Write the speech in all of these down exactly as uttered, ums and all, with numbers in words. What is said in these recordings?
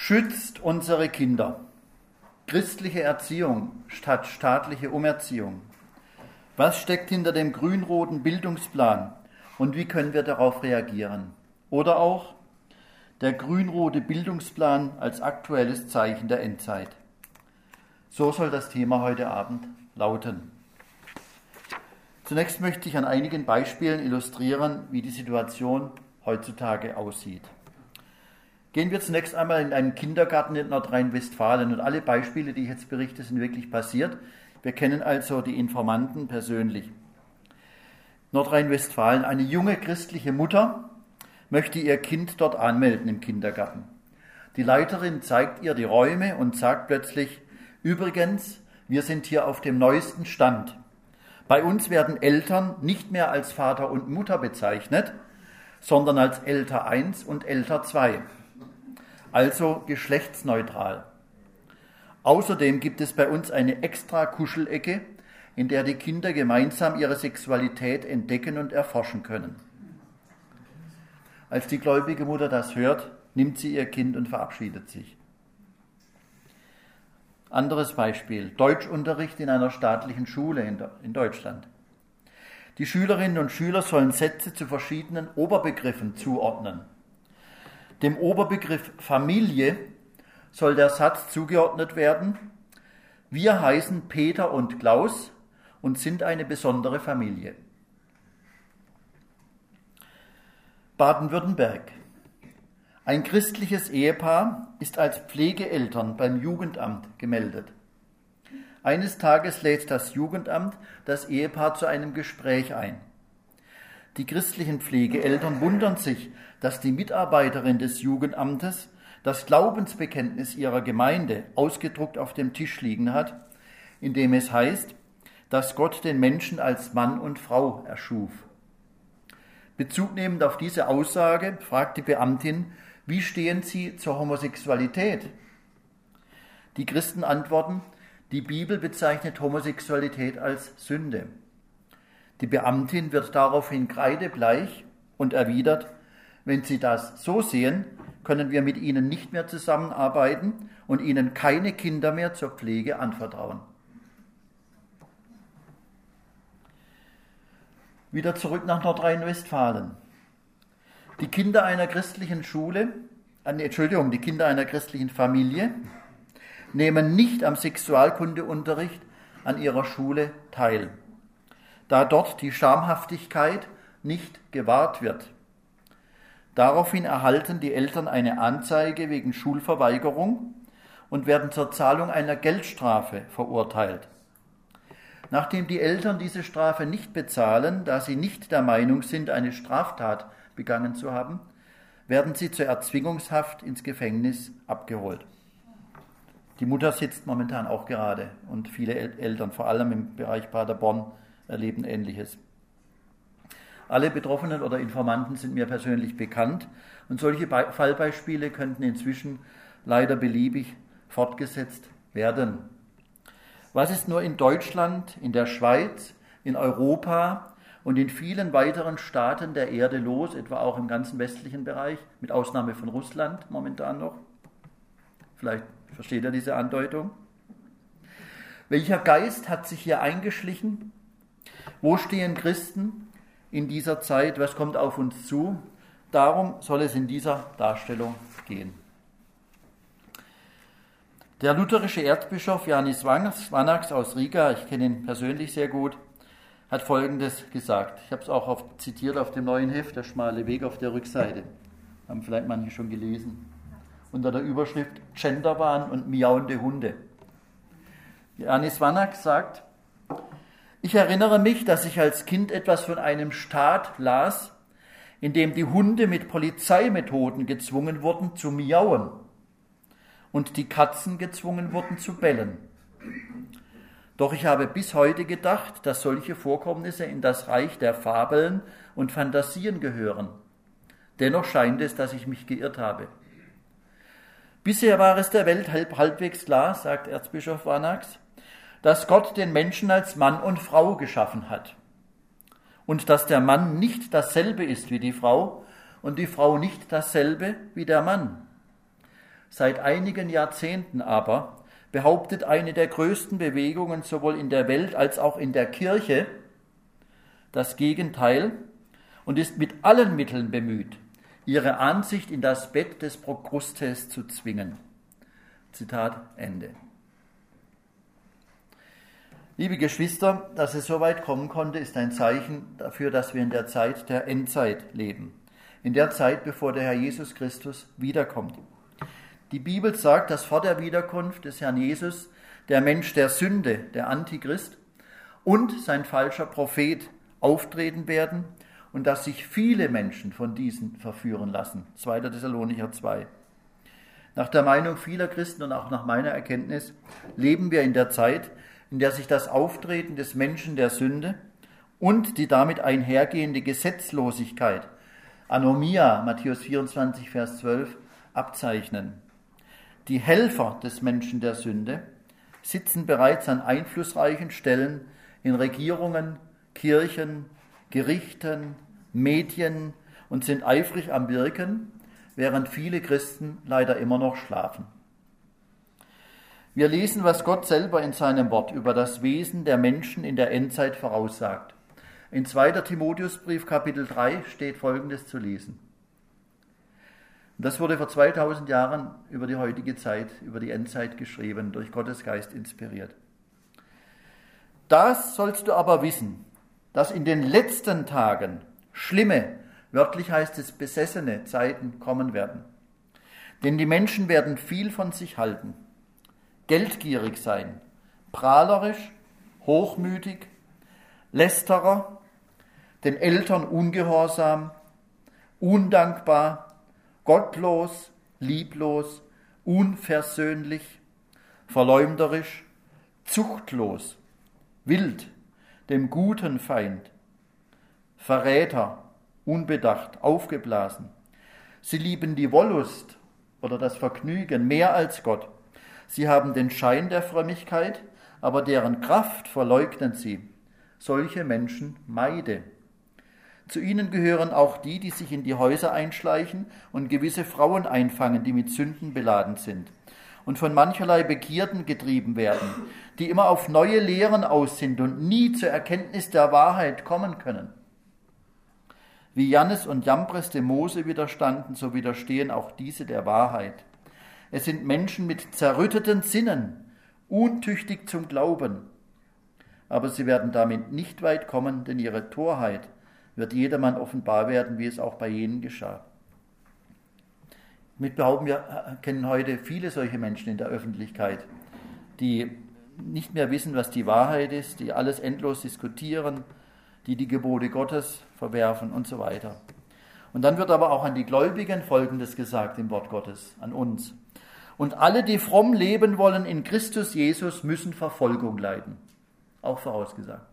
Schützt unsere Kinder. Christliche Erziehung statt staatliche Umerziehung. Was steckt hinter dem grün-roten Bildungsplan und wie können wir darauf reagieren? Oder auch der grün-rote Bildungsplan als aktuelles Zeichen der Endzeit. So soll das Thema heute Abend lauten. Zunächst möchte ich an einigen Beispielen illustrieren, wie die Situation heutzutage aussieht. Gehen wir zunächst einmal in einen Kindergarten in Nordrhein-Westfalen und alle Beispiele, die ich jetzt berichte, sind wirklich passiert. Wir kennen also die Informanten persönlich. Nordrhein-Westfalen, eine junge christliche Mutter möchte ihr Kind dort anmelden im Kindergarten. Die Leiterin zeigt ihr die Räume und sagt plötzlich, übrigens, wir sind hier auf dem neuesten Stand. Bei uns werden Eltern nicht mehr als Vater und Mutter bezeichnet, sondern als Elter eins und Elter zwei. Also geschlechtsneutral. Außerdem gibt es bei uns eine extra Kuschelecke, in der die Kinder gemeinsam ihre Sexualität entdecken und erforschen können. Als die gläubige Mutter das hört, nimmt sie ihr Kind und verabschiedet sich. Anderes Beispiel, Deutschunterricht in einer staatlichen Schule in Deutschland. Die Schülerinnen und Schüler sollen Sätze zu verschiedenen Oberbegriffen zuordnen. Dem Oberbegriff Familie soll der Satz zugeordnet werden: Wir heißen Peter und Klaus und sind eine besondere Familie. Baden-Württemberg. Ein christliches Ehepaar ist als Pflegeeltern beim Jugendamt gemeldet. Eines Tages lädt das Jugendamt das Ehepaar zu einem Gespräch ein. Die christlichen Pflegeeltern wundern sich, dass die Mitarbeiterin des Jugendamtes das Glaubensbekenntnis ihrer Gemeinde ausgedruckt auf dem Tisch liegen hat, in dem es heißt, dass Gott den Menschen als Mann und Frau erschuf. Bezugnehmend auf diese Aussage fragt die Beamtin, wie stehen Sie zur Homosexualität? Die Christen antworten, die Bibel bezeichnet Homosexualität als Sünde. Die Beamtin wird daraufhin kreidebleich und erwidert, wenn Sie das so sehen, können wir mit Ihnen nicht mehr zusammenarbeiten und Ihnen keine Kinder mehr zur Pflege anvertrauen. Wieder zurück nach Nordrhein-Westfalen. Die Kinder einer christlichen Schule, äh, Entschuldigung, die Kinder einer christlichen Familie nehmen nicht am Sexualkundeunterricht an ihrer Schule teil, da dort die Schamhaftigkeit nicht gewahrt wird. Daraufhin erhalten die Eltern eine Anzeige wegen Schulverweigerung und werden zur Zahlung einer Geldstrafe verurteilt. Nachdem die Eltern diese Strafe nicht bezahlen, da sie nicht der Meinung sind, eine Straftat begangen zu haben, werden sie zur Erzwingungshaft ins Gefängnis abgeholt. Die Mutter sitzt momentan auch gerade und viele Eltern, vor allem im Bereich Paderborn, erleben Ähnliches. Alle Betroffenen oder Informanten sind mir persönlich bekannt und solche Be- Fallbeispiele könnten inzwischen leider beliebig fortgesetzt werden. Was ist nur in Deutschland, in der Schweiz, in Europa und in vielen weiteren Staaten der Erde los, etwa auch im ganzen westlichen Bereich, mit Ausnahme von Russland momentan noch? Vielleicht versteht ihr diese Andeutung. Welcher Geist hat sich hier eingeschlichen? Wo stehen Christen in dieser Zeit? Was kommt auf uns zu? Darum soll es in dieser Darstellung gehen. Der lutherische Erzbischof Jānis Vanags aus Riga, ich kenne ihn persönlich sehr gut, hat Folgendes gesagt. Ich habe es auch auf, zitiert auf dem neuen Heft, der schmale Weg auf der Rückseite. Haben vielleicht manche schon gelesen. Unter der Überschrift Genderwahn und miauende Hunde. Jānis Vanags sagt, ich erinnere mich, dass ich als Kind etwas von einem Staat las, in dem die Hunde mit Polizeimethoden gezwungen wurden zu miauen und die Katzen gezwungen wurden zu bellen. Doch ich habe bis heute gedacht, dass solche Vorkommnisse in das Reich der Fabeln und Fantasien gehören. Dennoch scheint es, dass ich mich geirrt habe. Bisher war es der Welt halb, halbwegs klar, sagt Erzbischof Vanags, dass Gott den Menschen als Mann und Frau geschaffen hat und dass der Mann nicht dasselbe ist wie die Frau und die Frau nicht dasselbe wie der Mann. Seit einigen Jahrzehnten aber behauptet eine der größten Bewegungen sowohl in der Welt als auch in der Kirche das Gegenteil und ist mit allen Mitteln bemüht, ihre Ansicht in das Bett des Prokrustes zu zwingen. Zitat Ende. Liebe Geschwister, dass es so weit kommen konnte, ist ein Zeichen dafür, dass wir in der Zeit der Endzeit leben. In der Zeit, bevor der Herr Jesus Christus wiederkommt. Die Bibel sagt, dass vor der Wiederkunft des Herrn Jesus der Mensch der Sünde, der Antichrist und sein falscher Prophet auftreten werden und dass sich viele Menschen von diesen verführen lassen. zweiter Thessalonicher zwei. Nach der Meinung vieler Christen und auch nach meiner Erkenntnis leben wir in der Zeit, in der sich das Auftreten des Menschen der Sünde und die damit einhergehende Gesetzlosigkeit, Anomia, Matthäus vierundzwanzig, Vers zwölf, abzeichnen. Die Helfer des Menschen der Sünde sitzen bereits an einflussreichen Stellen in Regierungen, Kirchen, Gerichten, Medien und sind eifrig am Wirken, während viele Christen leider immer noch schlafen. Wir lesen, was Gott selber in seinem Wort über das Wesen der Menschen in der Endzeit voraussagt. In zweiter Timotheusbrief Kapitel drei steht Folgendes zu lesen. Das wurde vor zweitausend Jahren über die heutige Zeit, über die Endzeit geschrieben, durch Gottes Geist inspiriert. Das sollst du aber wissen, dass in den letzten Tagen schlimme, wörtlich heißt es besessene Zeiten kommen werden. Denn die Menschen werden viel von sich halten, geldgierig sein, prahlerisch, hochmütig, Lästerer, den Eltern ungehorsam, undankbar, gottlos, lieblos, unversöhnlich, verleumderisch, zuchtlos, wild, dem guten Feind, Verräter, unbedacht, aufgeblasen. Sie lieben die Wollust oder das Vergnügen mehr als Gott. Sie haben den Schein der Frömmigkeit, aber deren Kraft verleugnen sie. Solche Menschen meide. Zu ihnen gehören auch die, die sich in die Häuser einschleichen und gewisse Frauen einfangen, die mit Sünden beladen sind und von mancherlei Begierden getrieben werden, die immer auf neue Lehren aus sind und nie zur Erkenntnis der Wahrheit kommen können. Wie Jannes und Jambres dem Mose widerstanden, so widerstehen auch diese der Wahrheit. Es sind Menschen mit zerrütteten Sinnen, untüchtig zum Glauben. Aber sie werden damit nicht weit kommen, denn ihre Torheit wird jedermann offenbar werden, wie es auch bei jenen geschah. Mit behaupten wir, kennen heute viele solche Menschen in der Öffentlichkeit, die nicht mehr wissen, was die Wahrheit ist, die alles endlos diskutieren, die die Gebote Gottes verwerfen und so weiter. Und dann wird aber auch an die Gläubigen Folgendes gesagt im Wort Gottes, an uns. Und alle, die fromm leben wollen in Christus Jesus, müssen Verfolgung leiden. Auch vorausgesagt.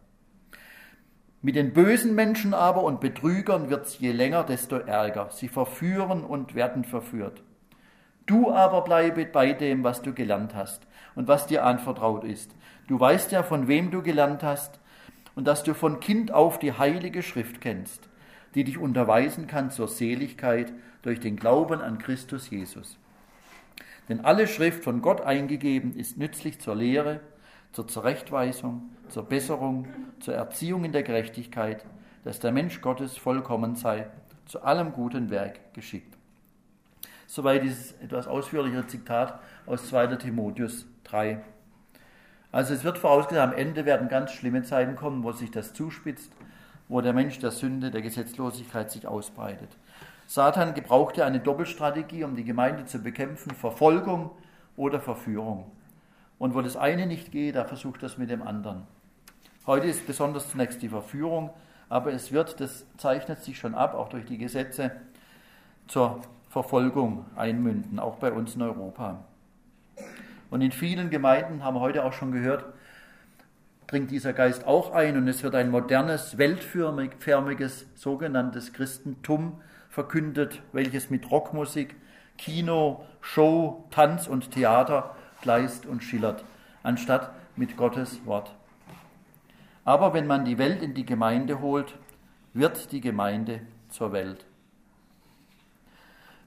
Mit den bösen Menschen aber und Betrügern wird's je länger, desto ärger. Sie verführen und werden verführt. Du aber bleibe bei dem, was du gelernt hast und was dir anvertraut ist. Du weißt ja, von wem du gelernt hast und dass du von Kind auf die heilige Schrift kennst, die dich unterweisen kann zur Seligkeit durch den Glauben an Christus Jesus. Denn alle Schrift von Gott eingegeben ist nützlich zur Lehre, zur Zurechtweisung, zur Besserung, zur Erziehung in der Gerechtigkeit, dass der Mensch Gottes vollkommen sei, zu allem guten Werk geschickt. Soweit dieses etwas ausführlichere Zitat aus zweiter Timotheus drei. Also es wird vorausgesagt, am Ende werden ganz schlimme Zeiten kommen, wo sich das zuspitzt, wo der Mensch der Sünde, der Gesetzlosigkeit sich ausbreitet. Satan gebraucht ja eine Doppelstrategie, um die Gemeinde zu bekämpfen, Verfolgung oder Verführung. Und wo das eine nicht geht, da versucht das mit dem anderen. Heute ist besonders zunächst die Verführung, aber es wird, das zeichnet sich schon ab, auch durch die Gesetze, zur Verfolgung einmünden, auch bei uns in Europa. Und in vielen Gemeinden, haben wir heute auch schon gehört, dringt dieser Geist auch ein und es wird ein modernes, weltförmiges, sogenanntes Christentum verkündet, welches mit Rockmusik, Kino, Show, Tanz und Theater gleist und schillert, anstatt mit Gottes Wort. Aber wenn man die Welt in die Gemeinde holt, wird die Gemeinde zur Welt.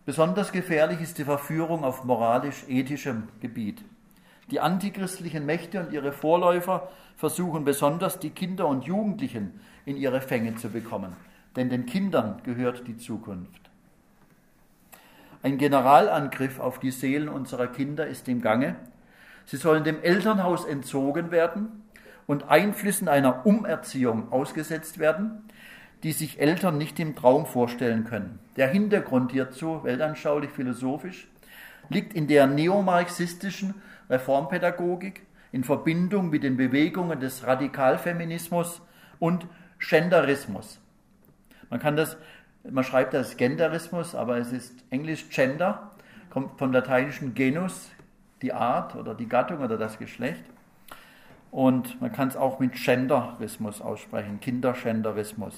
Besonders gefährlich ist die Verführung auf moralisch-ethischem Gebiet. Die antichristlichen Mächte und ihre Vorläufer versuchen besonders, die Kinder und Jugendlichen in ihre Fänge zu bekommen, denn den Kindern gehört die Zukunft. Ein Generalangriff auf die Seelen unserer Kinder ist im Gange. Sie sollen dem Elternhaus entzogen werden und Einflüssen einer Umerziehung ausgesetzt werden, die sich Eltern nicht im Traum vorstellen können. Der Hintergrund hierzu, weltanschaulich, philosophisch, liegt in der neomarxistischen Reformpädagogik in Verbindung mit den Bewegungen des Radikalfeminismus und Genderismus. Man kann das, man schreibt das Genderismus, aber es ist Englisch Gender, kommt vom lateinischen Genus, die Art oder die Gattung oder das Geschlecht. Und man kann es auch mit Genderismus aussprechen, Kindergenderismus.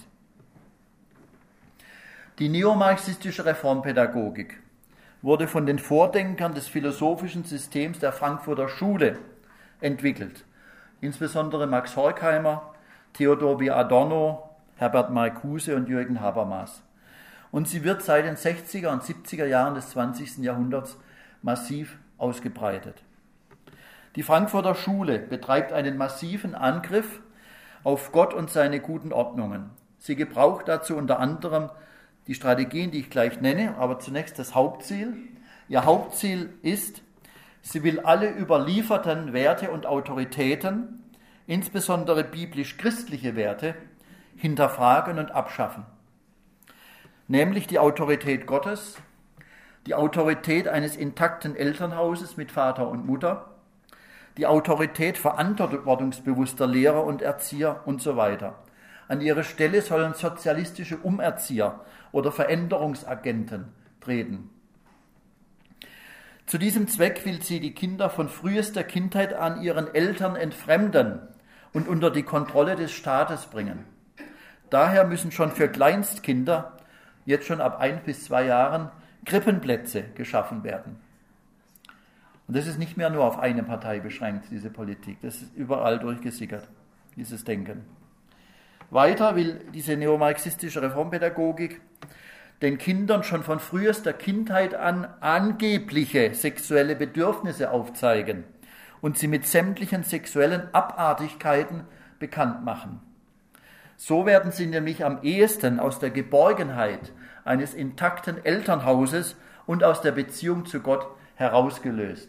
Die neomarxistische Reformpädagogik wurde von den Vordenkern des philosophischen Systems der Frankfurter Schule entwickelt. Insbesondere Max Horkheimer, Theodor W. Adorno, Herbert Marcuse und Jürgen Habermas. Und sie wird seit den sechziger und siebziger Jahren des zwanzigsten Jahrhunderts massiv ausgebreitet. Die Frankfurter Schule betreibt einen massiven Angriff auf Gott und seine guten Ordnungen. Sie gebraucht dazu unter anderem die Strategien, die ich gleich nenne, aber zunächst das Hauptziel. Ihr Hauptziel ist, sie will alle überlieferten Werte und Autoritäten, insbesondere biblisch-christliche Werte, hinterfragen und abschaffen. Nämlich die Autorität Gottes, die Autorität eines intakten Elternhauses mit Vater und Mutter, die Autorität verantwortungsbewusster Lehrer und Erzieher und so weiter. An ihre Stelle sollen sozialistische Umerzieher oder Veränderungsagenten treten. Zu diesem Zweck will sie die Kinder von frühester Kindheit an ihren Eltern entfremden und unter die Kontrolle des Staates bringen. Daher müssen schon für Kleinstkinder, jetzt schon ab ein bis zwei Jahren, Krippenplätze geschaffen werden. Und das ist nicht mehr nur auf eine Partei beschränkt, diese Politik. Das ist überall durchgesickert, dieses Denken. Weiter will diese neomarxistische Reformpädagogik den Kindern schon von frühester Kindheit an angebliche sexuelle Bedürfnisse aufzeigen und sie mit sämtlichen sexuellen Abartigkeiten bekannt machen. So werden sie nämlich am ehesten aus der Geborgenheit eines intakten Elternhauses und aus der Beziehung zu Gott herausgelöst.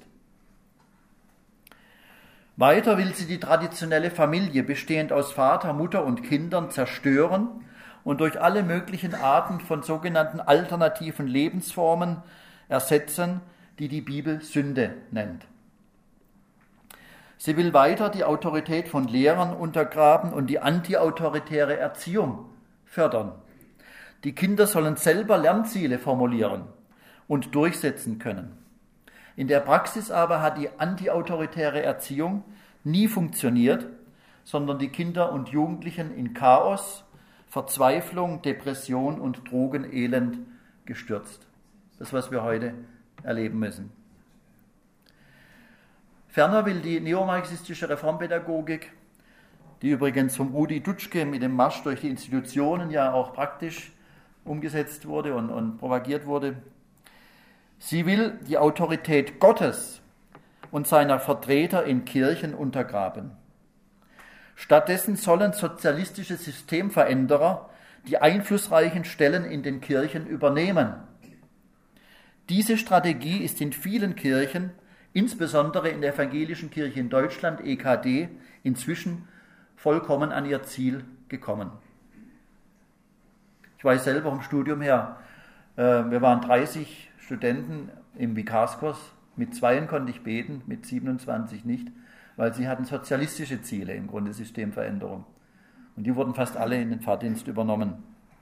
Weiter will sie die traditionelle Familie, bestehend aus Vater, Mutter und Kindern, zerstören und durch alle möglichen Arten von sogenannten alternativen Lebensformen ersetzen, die die Bibel Sünde nennt. Sie will weiter die Autorität von Lehrern untergraben und die antiautoritäre Erziehung fördern. Die Kinder sollen selber Lernziele formulieren und durchsetzen können. In der Praxis aber hat die antiautoritäre Erziehung nie funktioniert, sondern die Kinder und Jugendlichen in Chaos, Verzweiflung, Depression und Drogenelend gestürzt. Das, was wir heute erleben müssen. Ferner will die neomarxistische Reformpädagogik, die übrigens vom Rudi Dutschke mit dem Marsch durch die Institutionen ja auch praktisch umgesetzt wurde und, und propagiert wurde, sie will die Autorität Gottes und seiner Vertreter in Kirchen untergraben. Stattdessen sollen sozialistische Systemveränderer die einflussreichen Stellen in den Kirchen übernehmen. Diese Strategie ist in vielen Kirchen, insbesondere in der evangelischen Kirche in Deutschland, E K D, inzwischen vollkommen an ihr Ziel gekommen. Ich weiß selber vom Studium her, wir waren dreißig Studenten im Vikarskurs, mit zweien konnte ich beten, mit siebenundzwanzig nicht, weil sie hatten sozialistische Ziele, im Grunde Systemveränderung. Und die wurden fast alle in den Pfarrdienst übernommen.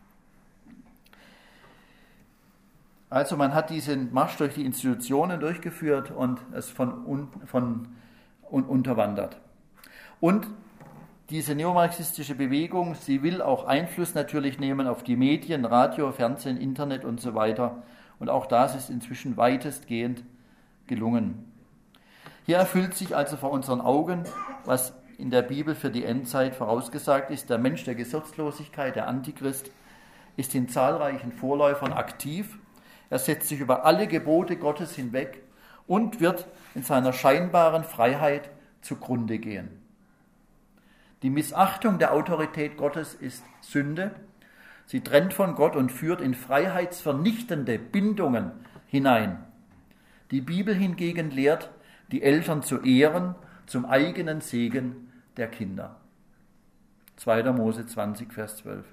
Also man hat diesen Marsch durch die Institutionen durchgeführt und es von, un, von un, unterwandert. Und diese neomarxistische Bewegung, sie will auch Einfluss natürlich nehmen auf die Medien, Radio, Fernsehen, Internet und so weiter. Und auch das ist inzwischen weitestgehend gelungen. Hier erfüllt sich also vor unseren Augen, was in der Bibel für die Endzeit vorausgesagt ist. Der Mensch der Gesetzlosigkeit, der Antichrist, ist in zahlreichen Vorläufern aktiv. Er setzt sich über alle Gebote Gottes hinweg und wird in seiner scheinbaren Freiheit zugrunde gehen. Die Missachtung der Autorität Gottes ist Sünde. Sie trennt von Gott und führt in freiheitsvernichtende Bindungen hinein. Die Bibel hingegen lehrt, die Eltern zu ehren, zum eigenen Segen der Kinder. zweiter Mose zwanzig, Vers zwölf.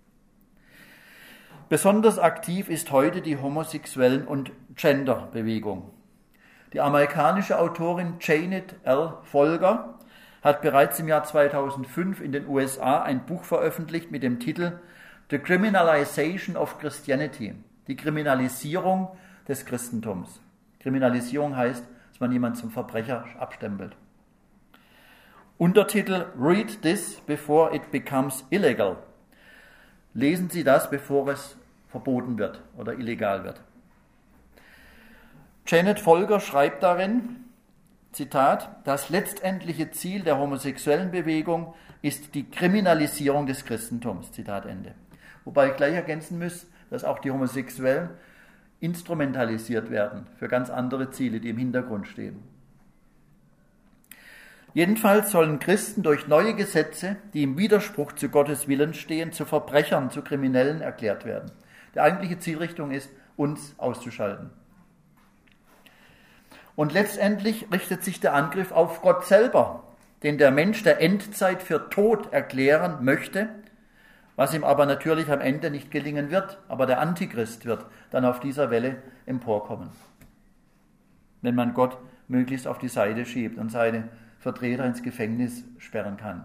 Besonders aktiv ist heute die Homosexuellen- und Gender-Bewegung. Die amerikanische Autorin Janet L. Folger hat bereits im Jahr zweitausendfünf in den U S A ein Buch veröffentlicht mit dem Titel The Criminalization of Christianity, die Kriminalisierung des Christentums. Kriminalisierung heißt, dass man jemanden zum Verbrecher abstempelt. Untertitel Read this before it becomes illegal. Lesen Sie das, bevor es verboten wird oder illegal wird. Janet Folger schreibt darin, Zitat, das letztendliche Ziel der homosexuellen Bewegung ist die Kriminalisierung des Christentums. Zitat Ende. Wobei ich gleich ergänzen muss, dass auch die Homosexuellen instrumentalisiert werden für ganz andere Ziele, die im Hintergrund stehen. Jedenfalls sollen Christen durch neue Gesetze, die im Widerspruch zu Gottes Willen stehen, zu Verbrechern, zu Kriminellen erklärt werden. Die eigentliche Zielrichtung ist, uns auszuschalten. Und letztendlich richtet sich der Angriff auf Gott selber, den der Mensch der Endzeit für tot erklären möchte, was ihm aber natürlich am Ende nicht gelingen wird. Aber der Antichrist wird dann auf dieser Welle emporkommen, wenn man Gott möglichst auf die Seite schiebt und seine Vertreter ins Gefängnis sperren kann.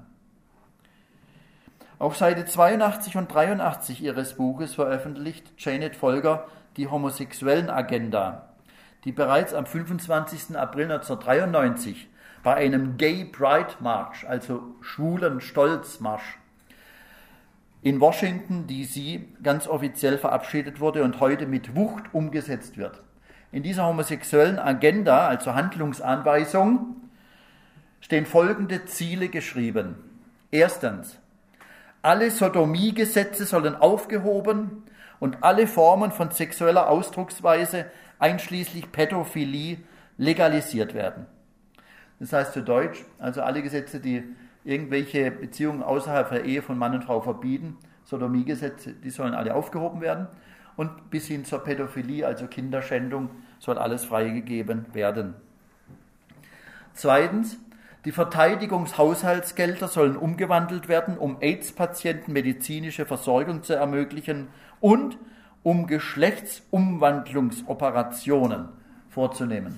Auf Seite zweiundachtzig und dreiundachtzig ihres Buches veröffentlicht Janet Folger die Homosexuellen-Agenda, die bereits am fünfundzwanzigsten April neunzehnhundertdreiundneunzig bei einem Gay Pride March, also schwulen Stolzmarsch, in Washington D C ganz offiziell verabschiedet wurde und heute mit Wucht umgesetzt wird. In dieser homosexuellen Agenda, also Handlungsanweisung, stehen folgende Ziele geschrieben. Erstens, alle Sodomiegesetze sollen aufgehoben und alle Formen von sexueller Ausdrucksweise, einschließlich Pädophilie, legalisiert werden. Das heißt zu Deutsch, also alle Gesetze, die irgendwelche Beziehungen außerhalb der Ehe von Mann und Frau verbieten, Sodomiegesetze, die sollen alle aufgehoben werden. Und bis hin zur Pädophilie, also Kinderschändung, soll alles freigegeben werden. Zweitens, die Verteidigungshaushaltsgelder sollen umgewandelt werden, um AIDS-Patienten medizinische Versorgung zu ermöglichen und um Geschlechtsumwandlungsoperationen vorzunehmen.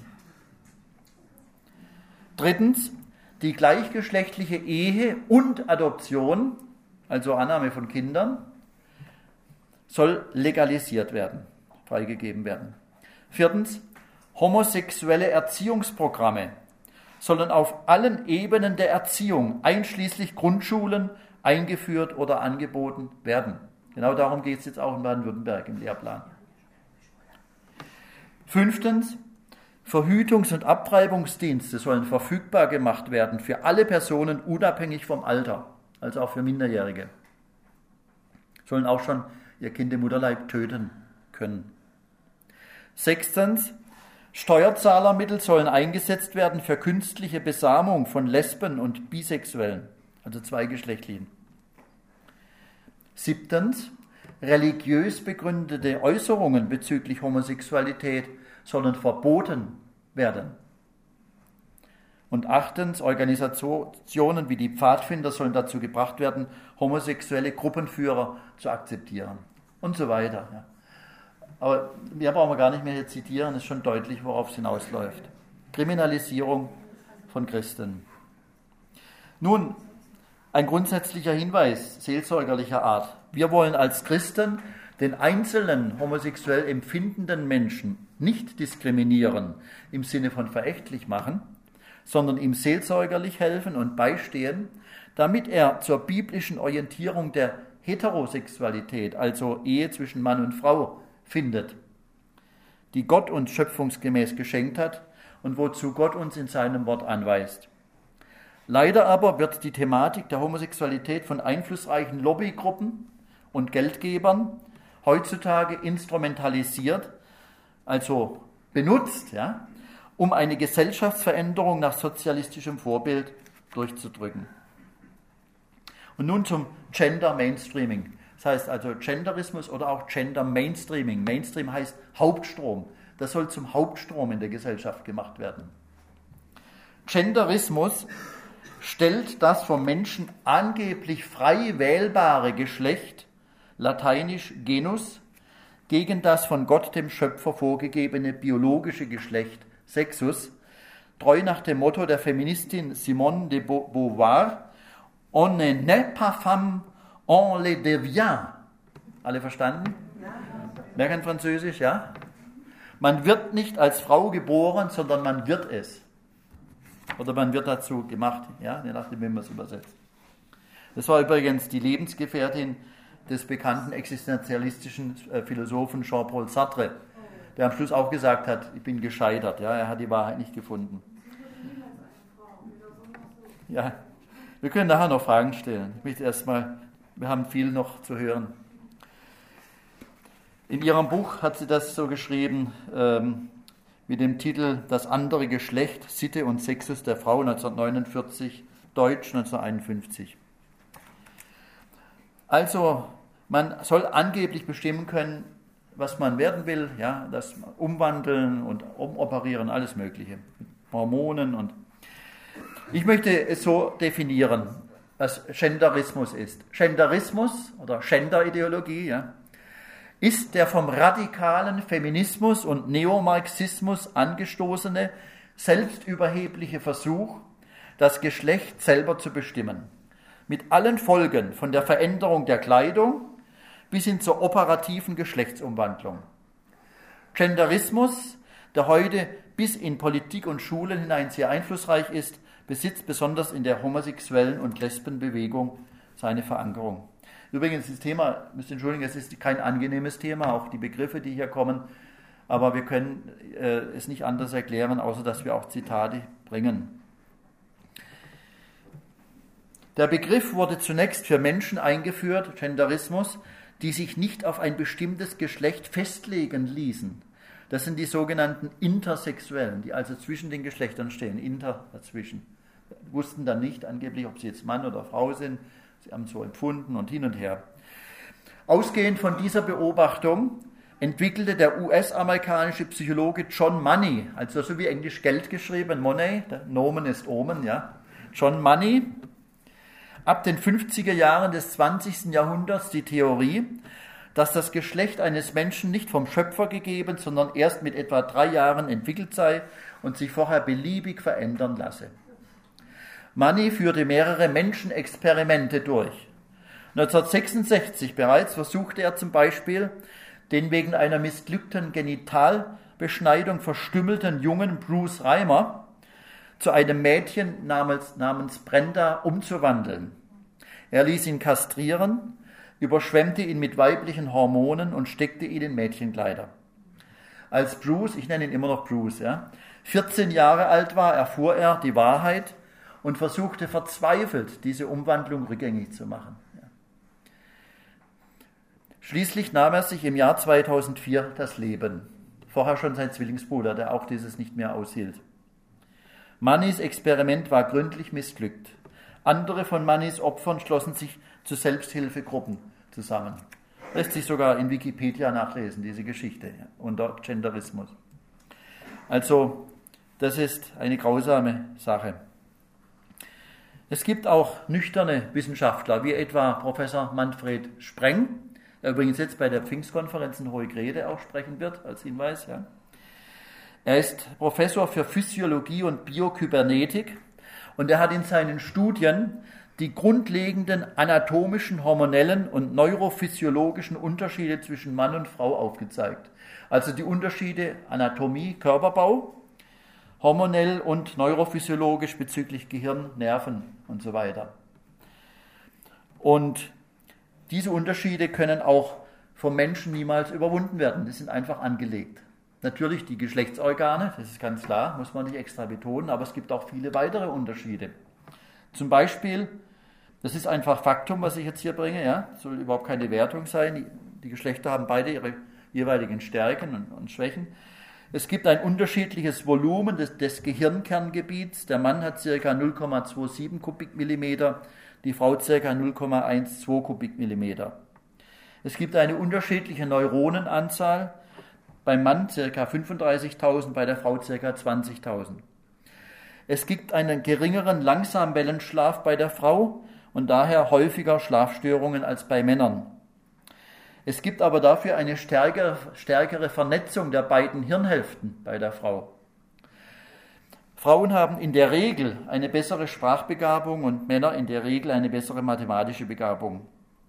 Drittens, die gleichgeschlechtliche Ehe und Adoption, also Annahme von Kindern, soll legalisiert werden, freigegeben werden. Viertens, homosexuelle Erziehungsprogramme sollen auf allen Ebenen der Erziehung, einschließlich Grundschulen, eingeführt oder angeboten werden. Genau darum geht es jetzt auch in Baden-Württemberg im Lehrplan. Fünftens, Verhütungs- und Abtreibungsdienste sollen verfügbar gemacht werden für alle Personen unabhängig vom Alter, also auch für Minderjährige. Sollen auch schon ihr Kind im Mutterleib töten können. Sechstens, Steuerzahlermittel sollen eingesetzt werden für künstliche Besamung von Lesben und Bisexuellen, also zweigeschlechtlichen. Siebtens, religiös begründete Äußerungen bezüglich Homosexualität sollen verboten werden. Und achtens, Organisationen wie die Pfadfinder sollen dazu gebracht werden, homosexuelle Gruppenführer zu akzeptieren und so weiter. Ja. Aber mehr brauchen wir gar nicht mehr hier zitieren, ist schon deutlich, worauf es hinausläuft. Kriminalisierung von Christen. Nun, ein grundsätzlicher Hinweis seelsorgerlicher Art. Wir wollen als Christen den einzelnen homosexuell empfindenden Menschen nicht diskriminieren, im Sinne von verächtlich machen, sondern ihm seelsorgerlich helfen und beistehen, damit er zur biblischen Orientierung der Heterosexualität, also Ehe zwischen Mann und Frau, findet, die Gott uns schöpfungsgemäß geschenkt hat und wozu Gott uns in seinem Wort anweist. Leider aber wird die Thematik der Homosexualität von einflussreichen Lobbygruppen und Geldgebern heutzutage instrumentalisiert, also benutzt, ja, um eine Gesellschaftsveränderung nach sozialistischem Vorbild durchzudrücken. Und nun zum Gender Mainstreaming. Das heißt also Genderismus oder auch Gender Mainstreaming. Mainstream heißt Hauptstrom. Das soll zum Hauptstrom in der Gesellschaft gemacht werden. Genderismus stellt das vom Menschen angeblich frei wählbare Geschlecht, lateinisch Genus, gegen das von Gott dem Schöpfer vorgegebene biologische Geschlecht, Sexus, treu nach dem Motto der Feministin Simone de Beauvoir, on ne n'est pas femme, on le devient. Alle verstanden? Wer kann Französisch, ja? Man wird nicht als Frau geboren, sondern man wird es. Oder man wird dazu gemacht, ja, je nachdem, wie man es übersetzt. Das war übrigens die Lebensgefährtin des bekannten existenzialistischen Philosophen Jean-Paul Sartre, der am Schluss auch gesagt hat, ich bin gescheitert, ja, er hat die Wahrheit nicht gefunden. Ja, wir können nachher noch Fragen stellen. Ich möchte erstmal, wir haben viel noch zu hören. In ihrem Buch hat sie das so geschrieben, ähm, mit dem Titel Das andere Geschlecht, Sitte und Sexus der Frau, neunzehnhundertneunundvierzig, Deutsch neunzehnhunderteinundfünfzig. Also, man soll angeblich bestimmen können, was man werden will, ja, das Umwandeln und Umoperieren, alles Mögliche, Hormonen und. Ich möchte es so definieren, was Genderismus ist. Genderismus oder Genderideologie, ja, ist der vom radikalen Feminismus und Neomarxismus angestoßene, selbstüberhebliche Versuch, das Geschlecht selber zu bestimmen. Mit allen Folgen von der Veränderung der Kleidung bis hin zur operativen Geschlechtsumwandlung. Genderismus, der heute bis in Politik und Schulen hinein sehr einflussreich ist, besitzt besonders in der homosexuellen und Lesbenbewegung seine Verankerung. Übrigens, das Thema, müsst ihr entschuldigen, es ist kein angenehmes Thema, auch die Begriffe, die hier kommen, aber wir können äh, es nicht anders erklären, außer dass wir auch Zitate bringen. Der Begriff wurde zunächst für Menschen eingeführt, Genderismus, die sich nicht auf ein bestimmtes Geschlecht festlegen ließen. Das sind die sogenannten Intersexuellen, die also zwischen den Geschlechtern stehen, inter dazwischen. Wussten dann nicht angeblich, ob sie jetzt Mann oder Frau sind. Sie haben so empfunden und hin und her. Ausgehend von dieser Beobachtung entwickelte der U S-amerikanische Psychologe John Money, also so wie Englisch Geld geschrieben, Money, der Nomen ist Omen, ja, John Money, ab den fünfziger Jahren des zwanzigsten Jahrhunderts die Theorie, dass das Geschlecht eines Menschen nicht vom Schöpfer gegeben, sondern erst mit etwa drei Jahren entwickelt sei und sich vorher beliebig verändern lasse. Money führte mehrere Menschenexperimente durch. neunzehnhundertsechsundsechzig bereits versuchte er zum Beispiel, den wegen einer missglückten Genitalbeschneidung verstümmelten jungen Bruce Reimer zu einem Mädchen namens, namens Brenda umzuwandeln. Er ließ ihn kastrieren, überschwemmte ihn mit weiblichen Hormonen und steckte ihn in Mädchenkleider. Als Bruce, ich nenne ihn immer noch Bruce, ja, vierzehn Jahre alt war, erfuhr er die Wahrheit und versuchte verzweifelt, diese Umwandlung rückgängig zu machen. Ja. Schließlich nahm er sich im Jahr zweitausendvier das Leben. Vorher schon sein Zwillingsbruder, der auch dieses nicht mehr aushielt. Moneys Experiment war gründlich missglückt. Andere von Moneys Opfern schlossen sich zu Selbsthilfegruppen zusammen. Lässt sich sogar in Wikipedia nachlesen, diese Geschichte, ja, unter Genderismus. Also, das ist eine grausame Sache. Es gibt auch nüchterne Wissenschaftler, wie etwa Professor Manfred Spreng, der übrigens jetzt bei der Pfingstkonferenz in Hohegrede auch sprechen wird, als Hinweis. Ja. Er ist Professor für Physiologie und Biokybernetik und er hat in seinen Studien die grundlegenden anatomischen, hormonellen und neurophysiologischen Unterschiede zwischen Mann und Frau aufgezeigt. Also die Unterschiede Anatomie, Körperbau, hormonell und neurophysiologisch bezüglich Gehirn, Nerven und so weiter. Und diese Unterschiede können auch vom Menschen niemals überwunden werden. Die sind einfach angelegt. Natürlich die Geschlechtsorgane, das ist ganz klar, muss man nicht extra betonen, aber es gibt auch viele weitere Unterschiede. Zum Beispiel, das ist einfach Faktum, was ich jetzt hier bringe, ja, soll überhaupt keine Wertung sein. Die Geschlechter haben beide ihre jeweiligen Stärken und, und Schwächen. Es gibt ein unterschiedliches Volumen des, des Gehirnkerngebiets. Der Mann hat ca. null Komma siebenundzwanzig Kubikmillimeter, die Frau ca. null Komma zwölf Kubikmillimeter. Es gibt eine unterschiedliche Neuronenanzahl. Beim Mann ca. fünfunddreißigtausend, bei der Frau ca. zwanzigtausend. Es gibt einen geringeren Langsamwellenschlaf bei der Frau und daher häufiger Schlafstörungen als bei Männern. Es gibt aber dafür eine stärkere, stärkere Vernetzung der beiden Hirnhälften bei der Frau. Frauen haben in der Regel eine bessere Sprachbegabung und Männer in der Regel eine bessere mathematische Begabung.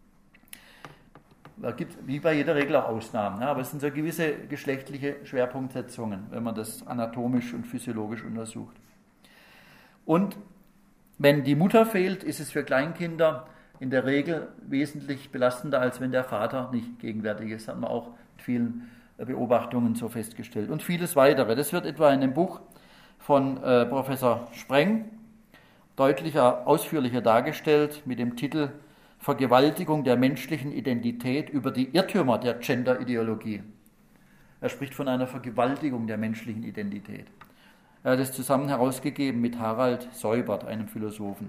Da gibt es wie bei jeder Regel auch Ausnahmen, aber es sind so gewisse geschlechtliche Schwerpunktsetzungen, wenn man das anatomisch und physiologisch untersucht. Und wenn die Mutter fehlt, ist es für Kleinkinder in der Regel wesentlich belastender, als wenn der Vater nicht gegenwärtig ist. Das hat man auch mit vielen Beobachtungen so festgestellt. Und vieles weitere. Das wird etwa in dem Buch von äh, Professor Spreng deutlicher, ausführlicher dargestellt mit dem Titel Vergewaltigung der menschlichen Identität über die Irrtümer der Gender-Ideologie. Er spricht von einer Vergewaltigung der menschlichen Identität. Er hat es zusammen herausgegeben mit Harald Seubert, einem Philosophen.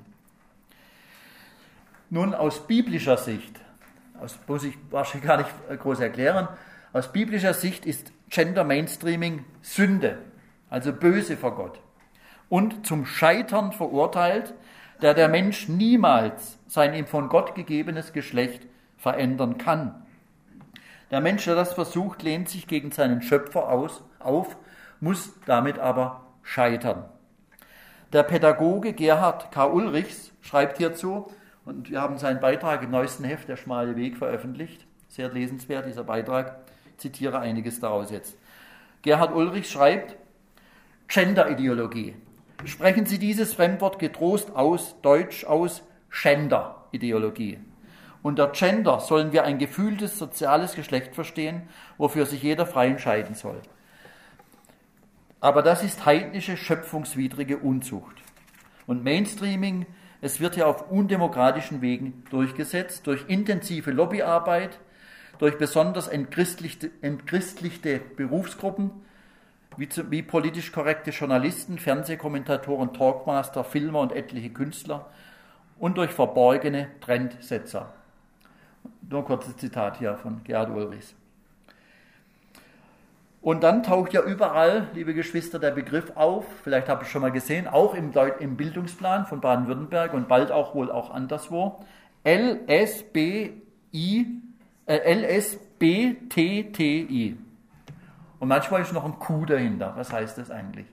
Nun, aus biblischer Sicht, das muss ich wahrscheinlich gar nicht groß erklären, aus biblischer Sicht ist Gender Mainstreaming Sünde, also böse vor Gott und zum Scheitern verurteilt, da der Mensch niemals sein ihm von Gott gegebenes Geschlecht verändern kann. Der Mensch, der das versucht, lehnt sich gegen seinen Schöpfer aus, auf, muss damit aber scheitern. Der Pädagoge Gerhard K. Ulrichs schreibt hierzu, und wir haben seinen Beitrag im neuesten Heft, Der schmale Weg, veröffentlicht. Sehr lesenswert, dieser Beitrag. Ich zitiere einiges daraus jetzt. Gerhard Ulrichs schreibt, Gender-Ideologie. Sprechen Sie dieses Fremdwort getrost aus, deutsch aus, Gender-Ideologie. Unter Gender sollen wir ein gefühltes soziales Geschlecht verstehen, wofür sich jeder frei entscheiden soll. Aber das ist heidnische, schöpfungswidrige Unzucht. Und Mainstreaming, es wird ja auf undemokratischen Wegen durchgesetzt, durch intensive Lobbyarbeit, durch besonders entchristlichte, entchristlichte Berufsgruppen, wie, zu, wie politisch korrekte Journalisten, Fernsehkommentatoren, Talkmaster, Filmer und etliche Künstler und durch verborgene Trendsetzer. Nur ein kurzes Zitat hier von Gerhard Ulrichs. Und dann taucht ja überall, liebe Geschwister, der Begriff auf, vielleicht habt ihr es schon mal gesehen, auch im, Deut- im Bildungsplan von Baden-Württemberg und bald auch wohl auch anderswo, L S B I, äh, L S B T T I. Und manchmal ist noch ein Q dahinter. Was heißt das eigentlich?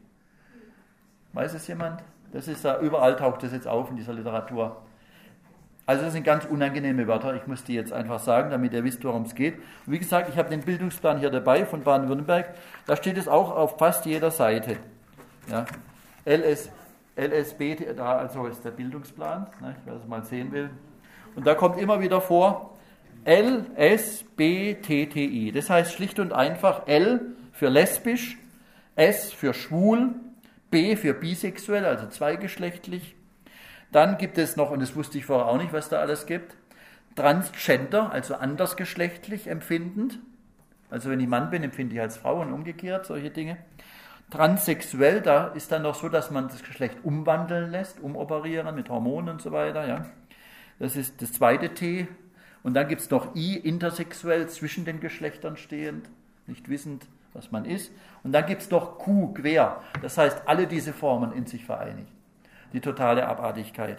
Weiß es jemand? Das ist da, überall taucht das jetzt auf in dieser Literatur. Also das sind ganz unangenehme Wörter, ich muss die jetzt einfach sagen, damit ihr wisst, worum es geht. Und wie gesagt, ich habe den Bildungsplan hier dabei von Baden-Württemberg, da steht es auch auf fast jeder Seite. Ja. L S, L S B, da also ist der Bildungsplan, ne, wer das mal sehen will. Und da kommt immer wieder vor L S B T T I. Das heißt schlicht und einfach L für lesbisch, S für schwul, B für bisexuell, also zweigeschlechtlich. Dann gibt es noch, und das wusste ich vorher auch nicht, was da alles gibt, Transgender, also andersgeschlechtlich empfindend. Also wenn ich Mann bin, empfinde ich als Frau und umgekehrt, solche Dinge. Transsexuell, da ist dann noch so, dass man das Geschlecht umwandeln lässt, umoperieren mit Hormonen und so weiter. Ja. Das ist das zweite T. Und dann gibt es noch I, intersexuell, zwischen den Geschlechtern stehend, nicht wissend, was man ist. Und dann gibt es noch Q, quer, das heißt, alle diese Formen in sich vereinigt. Die totale Abartigkeit.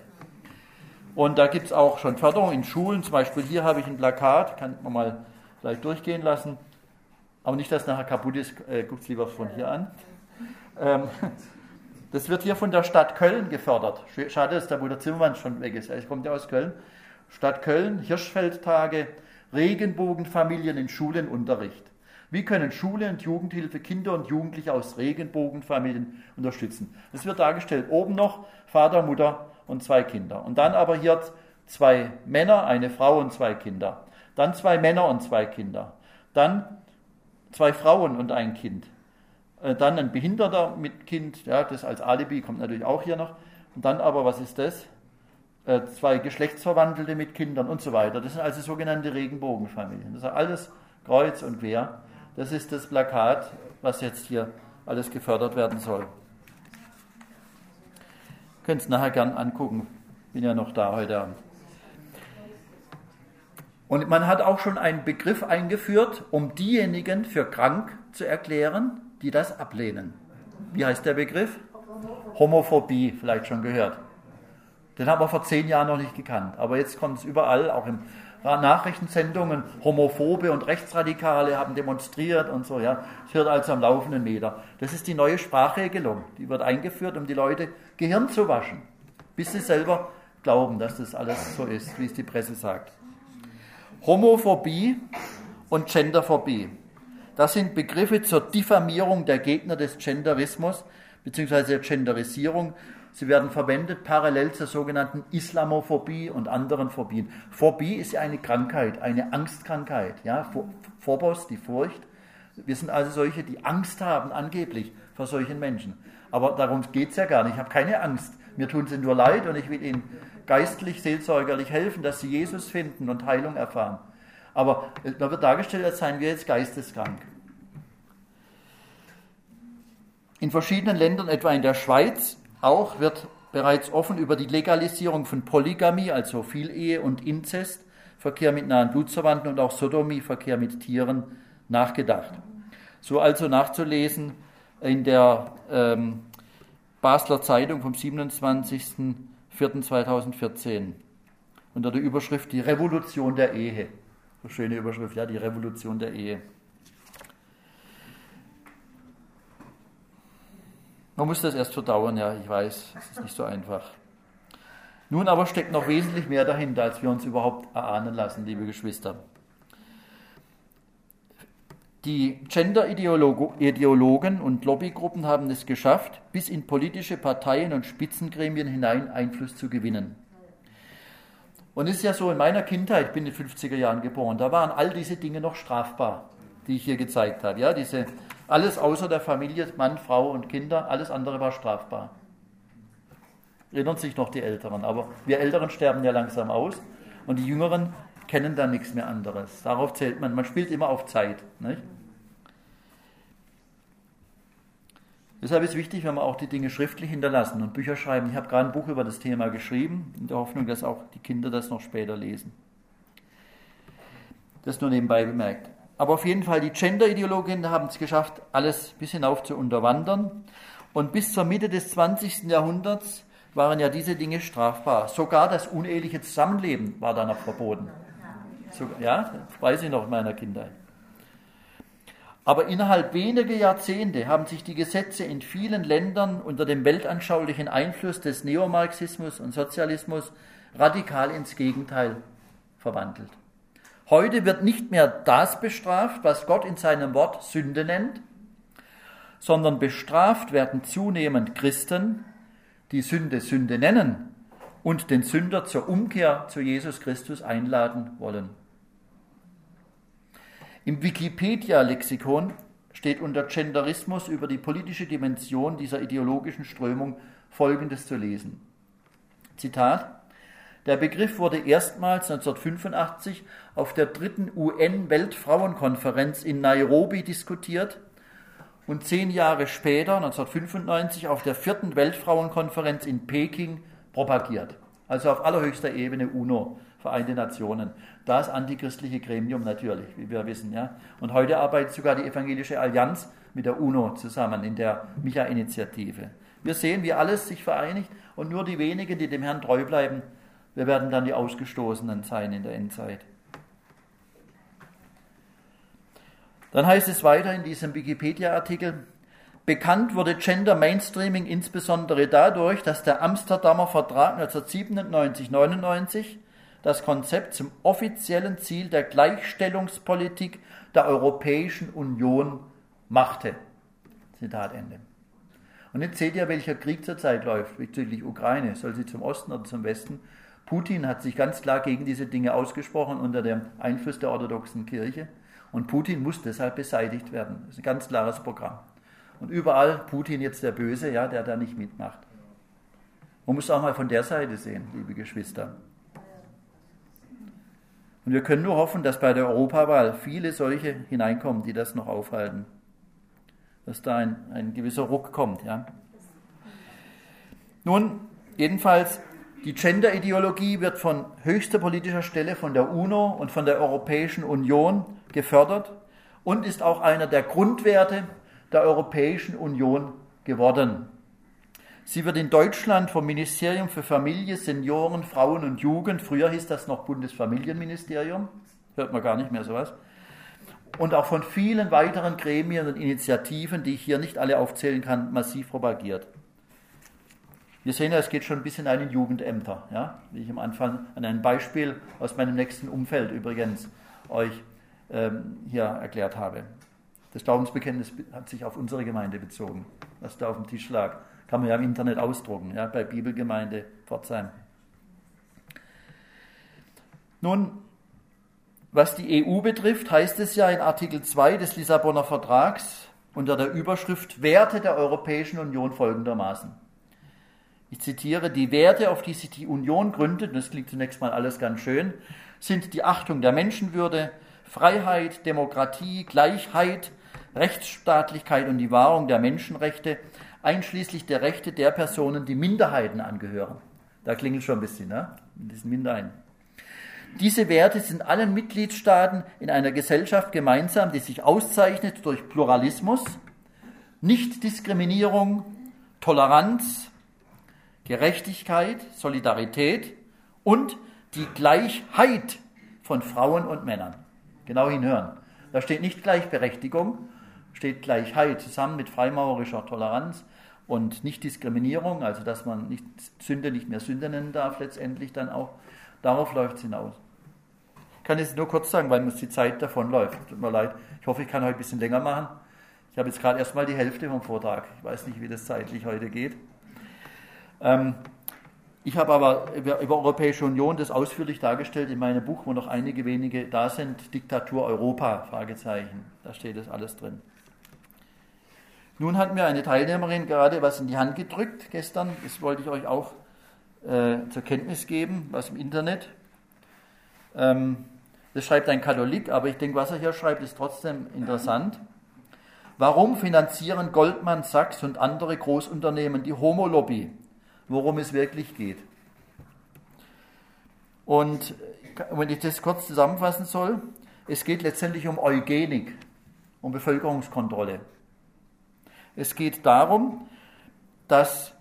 Und da gibt es auch schon Förderung in Schulen, zum Beispiel hier habe ich ein Plakat, kann man mal gleich durchgehen lassen, aber nicht, dass nachher kaputt ist, äh, guckt es lieber von hier an. Ähm, das wird hier von der Stadt Köln gefördert. Schade, dass der Bruder Zimmermann schon weg ist, er kommt ja aus Köln. Stadt Köln, Hirschfeldtage, Regenbogenfamilien in Schulenunterricht. Wie können Schule und Jugendhilfe Kinder und Jugendliche aus Regenbogenfamilien unterstützen? Das wird dargestellt, oben noch Vater, Mutter und zwei Kinder. Und dann aber hier zwei Männer, eine Frau und zwei Kinder. Dann zwei Männer und zwei Kinder. Dann zwei Frauen und ein Kind. Dann ein Behinderter mit Kind, ja, das als Alibi kommt natürlich auch hier noch. Und dann aber, was ist das? Zwei Geschlechtsverwandelte mit Kindern und so weiter. Das sind also sogenannte Regenbogenfamilien. Das ist alles kreuz und quer. Das ist das Plakat, was jetzt hier alles gefördert werden soll. Ihr könnt es nachher gern angucken. Bin ja noch da heute Abend. Und man hat auch schon einen Begriff eingeführt, um diejenigen für krank zu erklären, die das ablehnen. Wie heißt der Begriff? Homophobie, vielleicht schon gehört. Den haben wir vor zehn Jahren noch nicht gekannt. Aber jetzt kommt es überall, auch in Nachrichtensendungen. Homophobe und Rechtsradikale haben demonstriert und so. Ja, es wird also am laufenden Meter. Das ist die neue Sprachregelung. Die wird eingeführt, um die Leute Gehirn zu waschen. Bis sie selber glauben, dass das alles so ist, wie es die Presse sagt. Homophobie und Genderphobie. Das sind Begriffe zur Diffamierung der Gegner des Genderismus bzw. der Genderisierung. Sie werden verwendet parallel zur sogenannten Islamophobie und anderen Phobien. Phobie ist ja eine Krankheit, eine Angstkrankheit. Ja? Phobos, die Furcht. Wir sind also solche, die Angst haben angeblich vor solchen Menschen. Aber darum geht es ja gar nicht. Ich habe keine Angst. Mir tun sie nur leid und ich will ihnen geistlich, seelsorgerlich helfen, dass sie Jesus finden und Heilung erfahren. Aber da wird dargestellt, als seien wir jetzt geisteskrank. In verschiedenen Ländern, etwa in der Schweiz, auch wird bereits offen über die Legalisierung von Polygamie, also Vielehe und Inzest, Verkehr mit nahen Blutsverwandten und auch Sodomie, Verkehr mit Tieren, nachgedacht. So also nachzulesen in der ähm, Basler Zeitung vom siebenundzwanzigsten vierten zweitausendvierzehn unter der Überschrift Die Revolution der Ehe. So schöne Überschrift, ja, die Revolution der Ehe. Man muss das erst verdauern, ja, ich weiß, es ist nicht so einfach. Nun aber steckt noch wesentlich mehr dahinter, als wir uns überhaupt erahnen lassen, liebe Geschwister. Die Gender-Ideologen und Lobbygruppen haben es geschafft, bis in politische Parteien und Spitzengremien hinein Einfluss zu gewinnen. Und es ist ja so, in meiner Kindheit, ich bin in den fünfziger Jahren geboren, da waren all diese Dinge noch strafbar, die ich hier gezeigt habe. Ja, diese, alles außer der Familie, Mann, Frau und Kinder, alles andere war strafbar. Erinnern sich noch die Älteren, aber wir Älteren sterben ja langsam aus und die Jüngeren kennen dann nichts mehr anderes. Darauf zählt man, man spielt immer auf Zeit. Nicht? Deshalb ist wichtig, wenn wir auch die Dinge schriftlich hinterlassen und Bücher schreiben. Ich habe gerade ein Buch über das Thema geschrieben, in der Hoffnung, dass auch die Kinder das noch später lesen. Das nur nebenbei bemerkt. Aber auf jeden Fall, die Gender-Ideologen haben es geschafft, alles bis hinauf zu unterwandern. Und bis zur Mitte des zwanzigsten Jahrhunderts waren ja diese Dinge strafbar. Sogar das uneheliche Zusammenleben war danach verboten. Sogar, ja, das weiß ich noch in meiner Kindheit. Aber innerhalb weniger Jahrzehnte haben sich die Gesetze in vielen Ländern unter dem weltanschaulichen Einfluss des Neomarxismus und Sozialismus radikal ins Gegenteil verwandelt. Heute wird nicht mehr das bestraft, was Gott in seinem Wort Sünde nennt, sondern bestraft werden zunehmend Christen, die Sünde Sünde nennen und den Sünder zur Umkehr zu Jesus Christus einladen wollen. Im Wikipedia-Lexikon steht unter Genderismus über die politische Dimension dieser ideologischen Strömung Folgendes zu lesen. Zitat: Der Begriff wurde erstmals neunzehnhundertfünfundachtzig auf der dritten U N-Weltfrauenkonferenz in Nairobi diskutiert und zehn Jahre später, neunzehnhundertfünfundneunzig, auf der vierten Weltfrauenkonferenz in Peking propagiert. Also auf allerhöchster Ebene UNO, Vereinte Nationen. Das antichristliche Gremium natürlich, wie wir wissen. Ja. Und heute arbeitet sogar die Evangelische Allianz mit der UNO zusammen in der Micha-Initiative. Wir sehen, wie alles sich vereinigt und nur die wenigen, die dem Herrn treu bleiben, wir werden dann die Ausgestoßenen sein in der Endzeit. Dann heißt es weiter in diesem Wikipedia-Artikel: Bekannt wurde Gender Mainstreaming insbesondere dadurch, dass der Amsterdamer Vertrag neunzehnhundertsiebenundneunzig neunundneunzig das Konzept zum offiziellen Ziel der Gleichstellungspolitik der Europäischen Union machte. Zitat Ende. Und jetzt seht ihr, welcher Krieg zurzeit läuft bezüglich Ukraine. Soll sie zum Osten oder zum Westen? Putin hat sich ganz klar gegen diese Dinge ausgesprochen unter dem Einfluss der orthodoxen Kirche. Und Putin muss deshalb beseitigt werden. Das ist ein ganz klares Programm. Und überall Putin jetzt der Böse, ja, der da nicht mitmacht. Man muss auch mal von der Seite sehen, liebe Geschwister. Und wir können nur hoffen, dass bei der Europawahl viele solche hineinkommen, die das noch aufhalten. Dass da ein, ein gewisser Ruck kommt. Ja. Nun, jedenfalls, die Gender-Ideologie wird von höchster politischer Stelle, von der UNO und von der Europäischen Union gefördert und ist auch einer der Grundwerte der Europäischen Union geworden. Sie wird in Deutschland vom Ministerium für Familie, Senioren, Frauen und Jugend, früher hieß das noch Bundesfamilienministerium, hört man gar nicht mehr sowas, und auch von vielen weiteren Gremien und Initiativen, die ich hier nicht alle aufzählen kann, massiv propagiert. Wir sehen ja, es geht schon ein bisschen an den Jugendämter, ja, wie ich am Anfang an einem Beispiel aus meinem nächsten Umfeld übrigens euch ähm, hier erklärt habe. Das Glaubensbekenntnis hat sich auf unsere Gemeinde bezogen, was da auf dem Tisch lag. Kann man ja im Internet ausdrucken, ja, bei Bibelgemeinde Pforzheim. Nun, was die E U betrifft, heißt es ja in Artikel zwei des Lissabonner Vertrags unter der Überschrift Werte der Europäischen Union folgendermaßen. Ich zitiere, die Werte, auf die sich die Union gründet, und das klingt zunächst mal alles ganz schön, sind die Achtung der Menschenwürde, Freiheit, Demokratie, Gleichheit, Rechtsstaatlichkeit und die Wahrung der Menschenrechte, einschließlich der Rechte der Personen, die Minderheiten angehören. Da klingelt schon ein bisschen, ne? Mit diesen Minderheiten. Diese Werte sind allen Mitgliedstaaten in einer Gesellschaft gemeinsam, die sich auszeichnet durch Pluralismus, Nichtdiskriminierung, Toleranz, Gerechtigkeit, Solidarität und die Gleichheit von Frauen und Männern. Genau hinhören. Da steht nicht Gleichberechtigung, steht Gleichheit zusammen mit freimaurerischer Toleranz und Nichtdiskriminierung, also dass man nicht, Sünde nicht mehr Sünde nennen darf, letztendlich dann auch. Darauf läuft es hinaus. Ich kann jetzt nur kurz sagen, weil uns die Zeit davonläuft. Tut mir leid. Ich hoffe, ich kann heute ein bisschen länger machen. Ich habe jetzt gerade erst mal die Hälfte vom Vortrag. Ich weiß nicht, wie das zeitlich heute geht. Ähm, ich habe aber über, über Europäische Union das ausführlich dargestellt in meinem Buch, wo noch einige wenige da sind. Diktatur Europa, Fragezeichen. Da steht das alles drin. Nun hat mir eine Teilnehmerin gerade was in die Hand gedrückt gestern. Das wollte ich euch auch äh, zur Kenntnis geben, was im Internet. Ähm, das schreibt ein Katholik, aber ich denke, was er hier schreibt, ist trotzdem interessant. Warum finanzieren Goldman Sachs und andere Großunternehmen die Homo-Lobby? Worum es wirklich geht. Und wenn ich das kurz zusammenfassen soll, es geht letztendlich um Eugenik, um Bevölkerungskontrolle. Es geht darum, dass,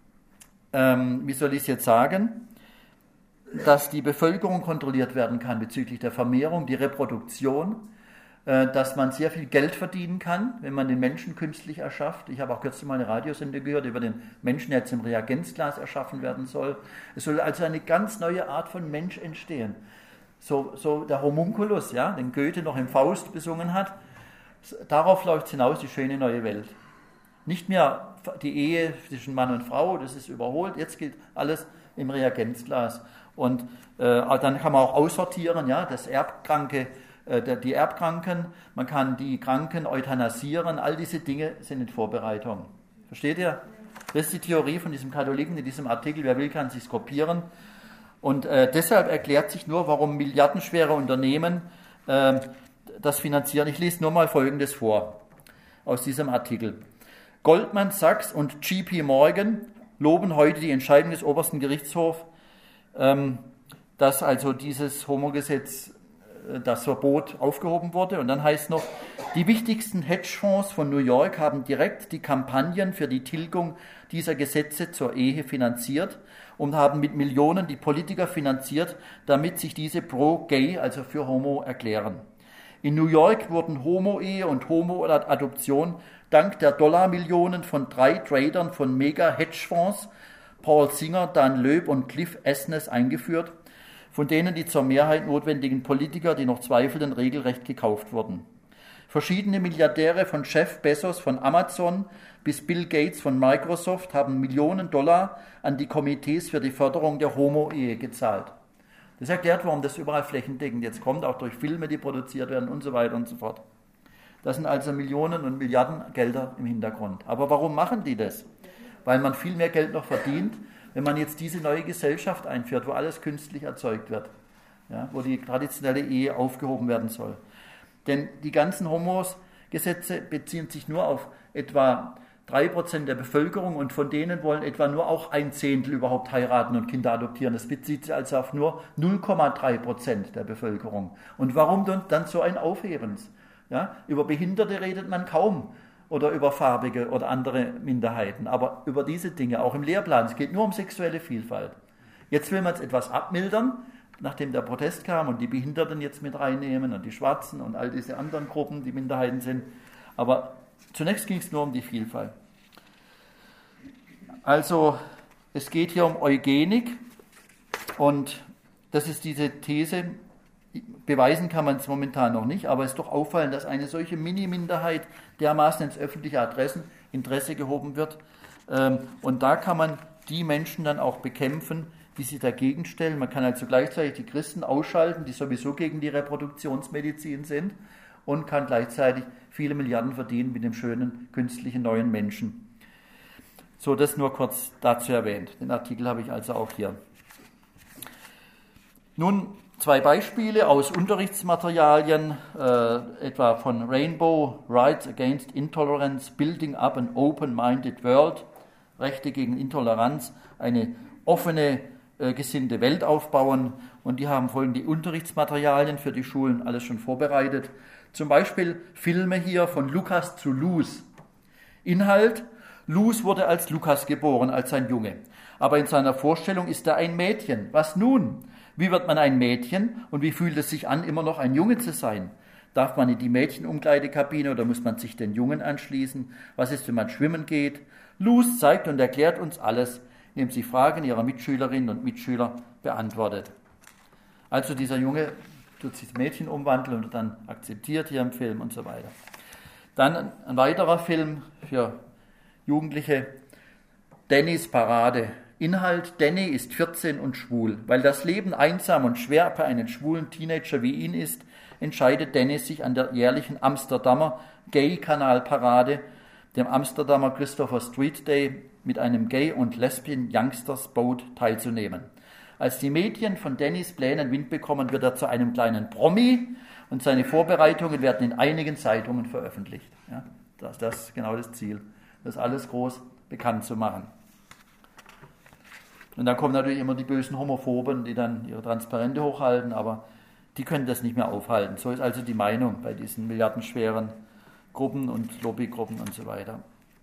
ähm, wie soll ich es jetzt sagen, dass die Bevölkerung kontrolliert werden kann bezüglich der Vermehrung, die Reproduktion, äh, dass man sehr viel Geld verdienen kann, wenn man den Menschen künstlich erschafft. Ich habe auch kürzlich mal eine Radiosendung gehört, über den Menschen, der jetzt im Reagenzglas erschaffen werden soll. Es soll also eine ganz neue Art von Mensch entstehen. So, so der Homunculus, ja, den Goethe noch im Faust besungen hat, darauf läuft es hinaus, die schöne neue Welt. Nicht mehr die Ehe zwischen Mann und Frau, das ist überholt, jetzt gilt alles im Reagenzglas. Und äh, dann kann man auch aussortieren, ja, das Erbkranke, äh, der, die Erbkranken, man kann die Kranken euthanasieren, all diese Dinge sind in Vorbereitung. Versteht ihr? Das ist die Theorie von diesem Katholiken in diesem Artikel, wer will, kann sich kopieren. Und äh, deshalb erklärt sich nur, warum milliardenschwere Unternehmen äh, das finanzieren. Ich lese nur mal Folgendes vor aus diesem Artikel. Goldman Sachs und J P Morgan loben heute die Entscheidung des obersten Gerichtshofs, ähm, dass also dieses Homo-Gesetz, äh, das Verbot aufgehoben wurde. Und dann heißt noch, die wichtigsten Hedgefonds von New York haben direkt die Kampagnen für die Tilgung dieser Gesetze zur Ehe finanziert und haben mit Millionen die Politiker finanziert, damit sich diese pro-gay, also für Homo, erklären. In New York wurden Homo-Ehe und Homo-Adoption dank der Dollarmillionen von drei Tradern von Mega-Hedgefonds, Paul Singer, Dan Loeb und Cliff Asness, eingeführt, von denen die zur Mehrheit notwendigen Politiker, die noch zweifeln, regelrecht gekauft wurden. Verschiedene Milliardäre von Jeff Bezos von Amazon bis Bill Gates von Microsoft haben Millionen Dollar an die Komitees für die Förderung der Homo-Ehe gezahlt. Das erklärt, warum das überall flächendeckend jetzt kommt, auch durch Filme, die produziert werden und so weiter und so fort. Das sind also Millionen und Milliarden Gelder im Hintergrund. Aber warum machen die das? Weil man viel mehr Geld noch verdient, wenn man jetzt diese neue Gesellschaft einführt, wo alles künstlich erzeugt wird. ja, wo die traditionelle Ehe aufgehoben werden soll. Denn die ganzen Homos-Gesetze beziehen sich nur auf etwa drei Prozent der Bevölkerung und von denen wollen etwa nur auch ein Zehntel überhaupt heiraten und Kinder adoptieren. Das bezieht sich also auf nur null Komma drei Prozent der Bevölkerung. Und warum dann so ein Aufhebens? Ja, über Behinderte redet man kaum oder über farbige oder andere Minderheiten, aber über diese Dinge, auch im Lehrplan, es geht nur um sexuelle Vielfalt. Jetzt will man es etwas abmildern, nachdem der Protest kam und die Behinderten jetzt mit reinnehmen und die Schwarzen und all diese anderen Gruppen, die Minderheiten sind, aber zunächst ging es nur um die Vielfalt. Also es geht hier um Eugenik und das ist diese These, beweisen kann man es momentan noch nicht, aber es ist doch auffallend, dass eine solche Mini-Minderheit dermaßen ins öffentliche Adressen, Interesse gehoben wird. Und da kann man die Menschen dann auch bekämpfen, die sich dagegen stellen. Man kann also gleichzeitig die Christen ausschalten, die sowieso gegen die Reproduktionsmedizin sind, und kann gleichzeitig viele Milliarden verdienen mit dem schönen, künstlichen neuen Menschen. So, das nur kurz dazu erwähnt. Den Artikel habe ich also auch hier. Nun zwei Beispiele aus Unterrichtsmaterialien, äh, etwa von Rainbow, Rights Against Intolerance, Building Up an Open-Minded World, Rechte gegen Intoleranz, eine offene, äh, gesinnte Welt aufbauen. Und die haben folgende Unterrichtsmaterialien für die Schulen alles schon vorbereitet. Zum Beispiel Filme hier von Lukas zu Luz. Inhalt: Luz wurde als Lukas geboren, als ein Junge. Aber in seiner Vorstellung ist er ein Mädchen. Was nun? Wie wird man ein Mädchen und wie fühlt es sich an, immer noch ein Junge zu sein? Darf man in die Mädchenumkleidekabine oder muss man sich den Jungen anschließen? Was ist, wenn man schwimmen geht? Luz zeigt und erklärt uns alles, indem sie Fragen ihrer Mitschülerinnen und Mitschüler beantwortet. Also dieser Junge tut sich das Mädchen umwandeln und dann akzeptiert hier im Film und so weiter. Dann ein weiterer Film für Jugendliche, Dannys Parade. Inhalt: Danny ist vierzehn und schwul. Weil das Leben einsam und schwer für einen schwulen Teenager wie ihn ist, entscheidet Danny sich an der jährlichen Amsterdamer Gay-Kanal-Parade, dem Amsterdamer Christopher Street Day, mit einem Gay- und Lesbian-Youngsters-Boat teilzunehmen. Als die Medien von Dannys Plänen Wind bekommen, wird er zu einem kleinen Promi und seine Vorbereitungen werden in einigen Zeitungen veröffentlicht. Ja, das, das ist genau das Ziel, das alles groß bekannt zu machen. Und dann kommen natürlich immer die bösen Homophoben, die dann ihre Transparente hochhalten, aber die können das nicht mehr aufhalten. So ist also die Meinung bei diesen milliardenschweren Gruppen und Lobbygruppen und so weiter.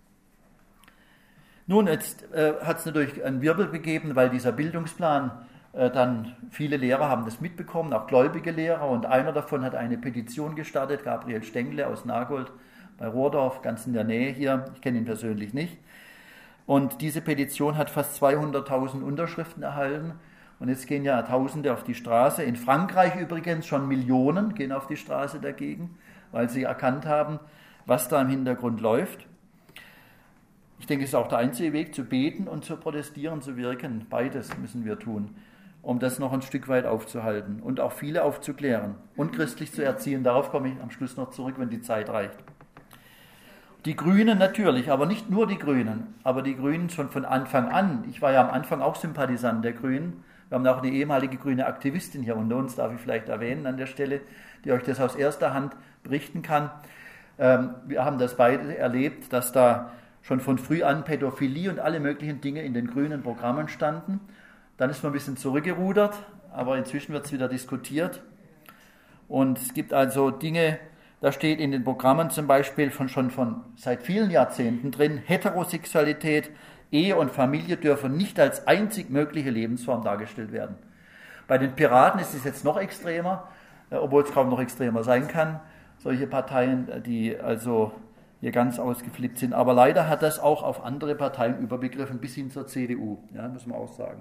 Nun, jetzt äh, hat es natürlich einen Wirbel gegeben, weil dieser Bildungsplan, äh, dann viele Lehrer haben das mitbekommen, auch gläubige Lehrer, und einer davon hat eine Petition gestartet, Gabriel Stengle aus Nagold bei Rohrdorf, ganz in der Nähe hier, ich kenne ihn persönlich nicht. Und diese Petition hat fast zweihunderttausend Unterschriften erhalten. Und jetzt gehen ja Tausende auf die Straße. In Frankreich übrigens schon Millionen gehen auf die Straße dagegen, weil sie erkannt haben, was da im Hintergrund läuft. Ich denke, es ist auch der einzige Weg, zu beten und zu protestieren, zu wirken. Beides müssen wir tun, um das noch ein Stück weit aufzuhalten und auch viele aufzuklären und christlich zu erziehen. Darauf komme ich am Schluss noch zurück, wenn die Zeit reicht. Die Grünen natürlich, aber nicht nur die Grünen, aber die Grünen schon von Anfang an. Ich war ja am Anfang auch Sympathisant der Grünen. Wir haben auch eine ehemalige grüne Aktivistin hier unter uns, darf ich vielleicht erwähnen an der Stelle, die euch das aus erster Hand berichten kann. Wir haben das beide erlebt, dass da schon von früh an Pädophilie und alle möglichen Dinge in den grünen Programmen standen. Dann ist man ein bisschen zurückgerudert, aber inzwischen wird es wieder diskutiert. Und es gibt also Dinge, da steht in den Programmen zum Beispiel von, schon von seit vielen Jahrzehnten drin, Heterosexualität, Ehe und Familie dürfen nicht als einzig mögliche Lebensform dargestellt werden. Bei den Piraten ist es jetzt noch extremer, obwohl es kaum noch extremer sein kann. Solche Parteien, die also hier ganz ausgeflippt sind. Aber leider hat das auch auf andere Parteien überbegriffen, bis hin zur C D U, ja, muss man auch sagen.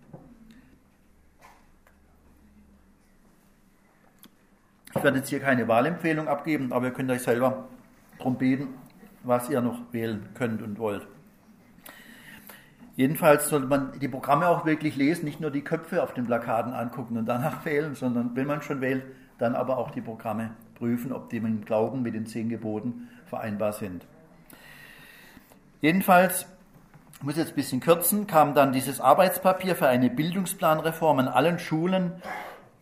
Ich werde jetzt hier keine Wahlempfehlung abgeben, aber ihr könnt euch selber darum beten, was ihr noch wählen könnt und wollt. Jedenfalls sollte man die Programme auch wirklich lesen, nicht nur die Köpfe auf den Plakaten angucken und danach wählen, sondern wenn man schon wählt, dann aber auch die Programme prüfen, ob die mit dem Glauben, mit den zehn Geboten vereinbar sind. Jedenfalls, ich muss jetzt ein bisschen kürzen, kam dann dieses Arbeitspapier für eine Bildungsplanreform an allen Schulen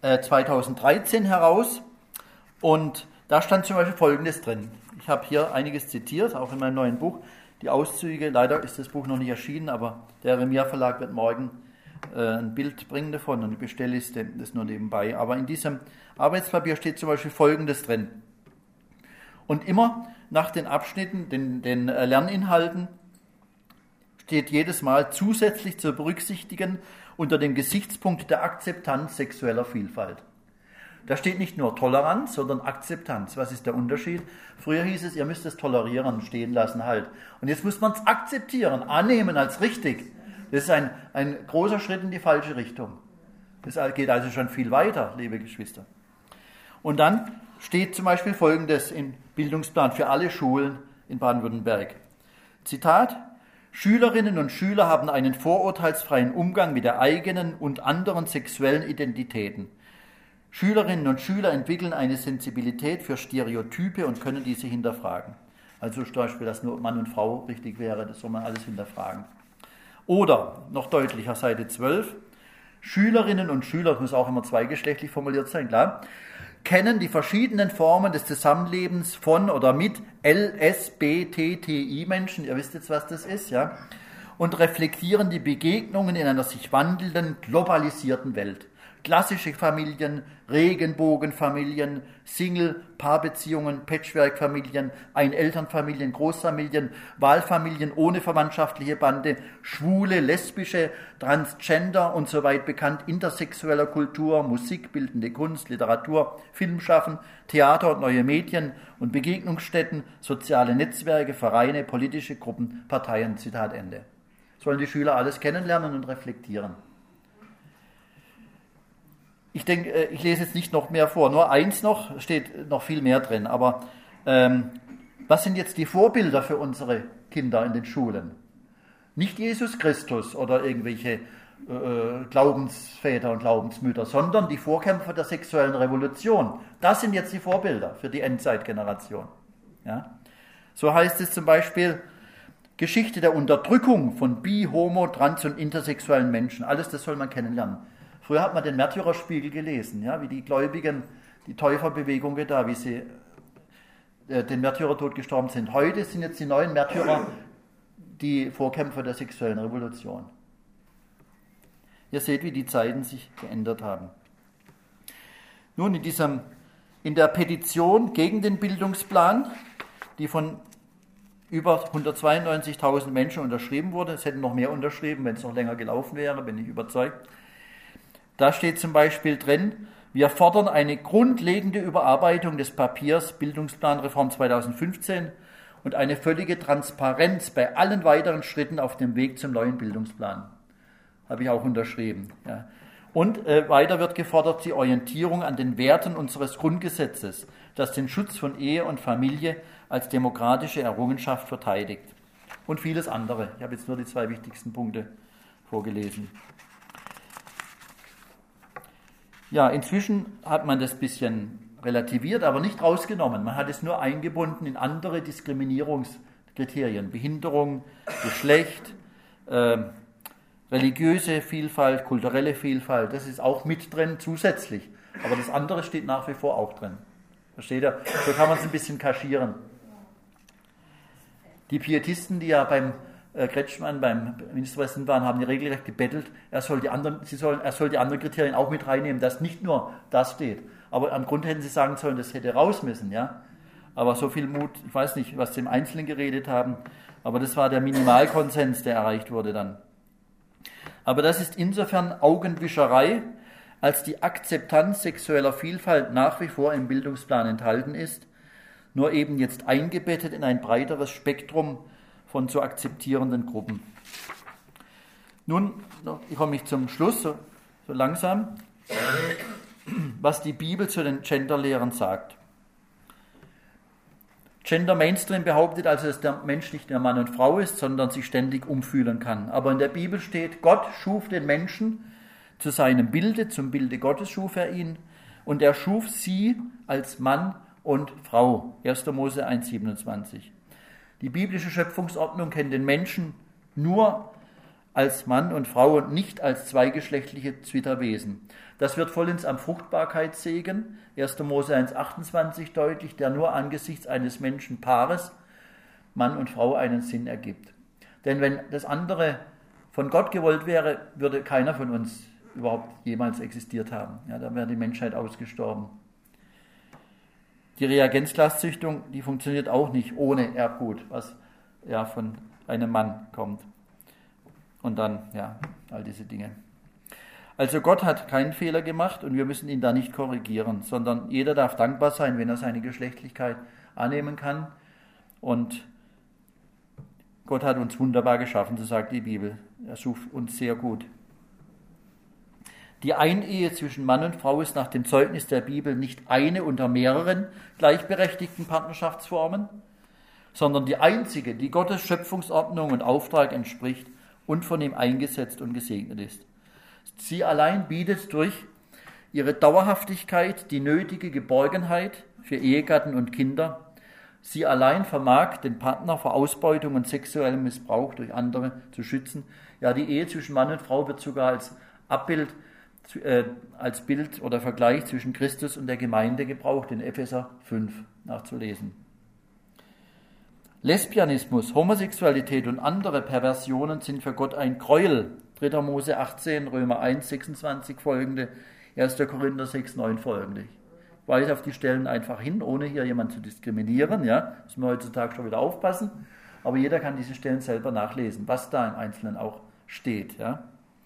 äh, zweitausenddreizehn heraus und da stand zum Beispiel Folgendes drin. Ich habe hier einiges zitiert, auch in meinem neuen Buch, die Auszüge. Leider ist das Buch noch nicht erschienen, aber der Remia Verlag wird morgen äh, ein Bild bringen davon und eine Bestellliste, das nur nebenbei. Aber in diesem Arbeitspapier steht zum Beispiel Folgendes drin. Und immer nach den Abschnitten, den, den Lerninhalten, steht jedes Mal zusätzlich zu berücksichtigen unter dem Gesichtspunkt der Akzeptanz sexueller Vielfalt. Da steht nicht nur Toleranz, sondern Akzeptanz. Was ist der Unterschied? Früher hieß es, ihr müsst es tolerieren, stehen lassen halt. Und jetzt muss man es akzeptieren, annehmen als richtig. Das ist ein, ein großer Schritt in die falsche Richtung. Das geht also schon viel weiter, liebe Geschwister. Und dann steht zum Beispiel Folgendes im Bildungsplan für alle Schulen in Baden-Württemberg. Zitat: Schülerinnen und Schüler haben einen vorurteilsfreien Umgang mit der eigenen und anderen sexuellen Identitäten. Schülerinnen und Schüler entwickeln eine Sensibilität für Stereotype und können diese hinterfragen. Also zum Beispiel, dass nur Mann und Frau richtig wäre, das soll man alles hinterfragen. Oder, noch deutlicher, Seite zwölf, Schülerinnen und Schüler, das muss auch immer zweigeschlechtlich formuliert sein, klar, kennen die verschiedenen Formen des Zusammenlebens von oder mit L S B T T I-Menschen, ihr wisst jetzt, was das ist, ja, und reflektieren die Begegnungen in einer sich wandelnden, globalisierten Welt. Klassische Familien, Regenbogenfamilien, Single, Paarbeziehungen, Patchwork-Familien, Einelternfamilien, Großfamilien, Wahlfamilien ohne verwandtschaftliche Bande, schwule, lesbische, Transgender und so weit bekannt, intersexueller Kultur, Musik, bildende Kunst, Literatur, Filmschaffen, Theater und neue Medien und Begegnungsstätten, soziale Netzwerke, Vereine, politische Gruppen, Parteien, Zitat Ende. Sollen die Schüler alles kennenlernen und reflektieren. Ich denke, ich lese jetzt nicht noch mehr vor, nur eins noch, steht noch viel mehr drin, aber ähm, was sind jetzt die Vorbilder für unsere Kinder in den Schulen? Nicht Jesus Christus oder irgendwelche äh, Glaubensväter und Glaubensmütter, sondern die Vorkämpfer der sexuellen Revolution. Das sind jetzt die Vorbilder für die Endzeitgeneration. Ja? So heißt es zum Beispiel, Geschichte der Unterdrückung von bi-, homo-, trans- und intersexuellen Menschen. Alles das soll man kennenlernen. Früher hat man den Märtyrerspiegel gelesen, ja, wie die Gläubigen, die Täuferbewegung da, wie sie äh, den Märtyrertod gestorben sind. Heute sind jetzt die neuen Märtyrer die Vorkämpfer der sexuellen Revolution. Ihr seht, wie die Zeiten sich geändert haben. Nun, in, diesem, in der Petition gegen den Bildungsplan, die von über hundertzweiundneunzigtausend Menschen unterschrieben wurde, es hätten noch mehr unterschrieben, wenn es noch länger gelaufen wäre, bin ich überzeugt. Da steht zum Beispiel drin, wir fordern eine grundlegende Überarbeitung des Papiers Bildungsplanreform zweitausendfünfzehn und eine völlige Transparenz bei allen weiteren Schritten auf dem Weg zum neuen Bildungsplan. Habe ich auch unterschrieben. Ja. Und äh, weiter wird gefordert die Orientierung an den Werten unseres Grundgesetzes, das den Schutz von Ehe und Familie als demokratische Errungenschaft verteidigt. Und vieles andere. Ich habe jetzt nur die zwei wichtigsten Punkte vorgelesen. Ja, inzwischen hat man das ein bisschen relativiert, aber nicht rausgenommen. Man hat es nur eingebunden in andere Diskriminierungskriterien. Behinderung, Geschlecht, äh, religiöse Vielfalt, kulturelle Vielfalt, das ist auch mit drin zusätzlich. Aber das andere steht nach wie vor auch drin. Versteht ihr? So kann man es ein bisschen kaschieren. Die Pietisten, die ja beim äh, Kretschmann, beim Ministerpräsidenten waren, haben die regelrecht gebettelt, er soll, die anderen, sie sollen, er soll die anderen Kriterien auch mit reinnehmen, dass nicht nur das steht. Aber am Grund hätten sie sagen sollen, das hätte raus müssen. Ja? Aber so viel Mut, ich weiß nicht, was sie im Einzelnen geredet haben, aber das war der Minimalkonsens, der erreicht wurde dann. Aber das ist insofern Augenwischerei, als die Akzeptanz sexueller Vielfalt nach wie vor im Bildungsplan enthalten ist, nur eben jetzt eingebettet in ein breiteres Spektrum von zu akzeptierenden Gruppen. Nun komme ich zum Schluss, so, so langsam, was die Bibel zu den Genderlehren sagt. Gender Mainstream behauptet also, dass der Mensch nicht mehr Mann und Frau ist, sondern sich ständig umfühlen kann. Aber in der Bibel steht, Gott schuf den Menschen zu seinem Bilde, zum Bilde Gottes schuf er ihn, und er schuf sie als Mann und Frau. erster Mose eins siebenundzwanzig. Die biblische Schöpfungsordnung kennt den Menschen nur als Mann und Frau und nicht als zweigeschlechtliche Zwitterwesen. Das wird vollends am Fruchtbarkeitssegen, erster Mose eins achtundzwanzig deutlich, der nur angesichts eines Menschenpaares, Mann und Frau, einen Sinn ergibt. Denn wenn das andere von Gott gewollt wäre, würde keiner von uns überhaupt jemals existiert haben. Ja, dann wäre die Menschheit ausgestorben. Die Reagenzglaszüchtung, die funktioniert auch nicht ohne Erbgut, was ja von einem Mann kommt. Und dann, ja, all diese Dinge. Also Gott hat keinen Fehler gemacht und wir müssen ihn da nicht korrigieren, sondern jeder darf dankbar sein, wenn er seine Geschlechtlichkeit annehmen kann. Und Gott hat uns wunderbar geschaffen, so sagt die Bibel. Er schuf uns sehr gut. Die Einehe zwischen Mann und Frau ist nach dem Zeugnis der Bibel nicht eine unter mehreren gleichberechtigten Partnerschaftsformen, sondern die einzige, die Gottes Schöpfungsordnung und Auftrag entspricht und von ihm eingesetzt und gesegnet ist. Sie allein bietet durch ihre Dauerhaftigkeit die nötige Geborgenheit für Ehegatten und Kinder. Sie allein vermag, den Partner vor Ausbeutung und sexuellem Missbrauch durch andere zu schützen. Ja, die Ehe zwischen Mann und Frau wird sogar als Abbild, äh, als Bild oder Vergleich zwischen Christus und der Gemeinde gebraucht, in Epheser fünf nachzulesen. Lesbianismus, Homosexualität und andere Perversionen sind für Gott ein Gräuel. dritter Mose achtzehn, Römer eins, sechsundzwanzig folgende, erster Korinther sechs, neun folgende. Ich weise auf die Stellen einfach hin, ohne hier jemanden zu diskriminieren. Ja, müssen wir heutzutage schon wieder aufpassen. Aber jeder kann diese Stellen selber nachlesen, was da im Einzelnen auch steht. Ja.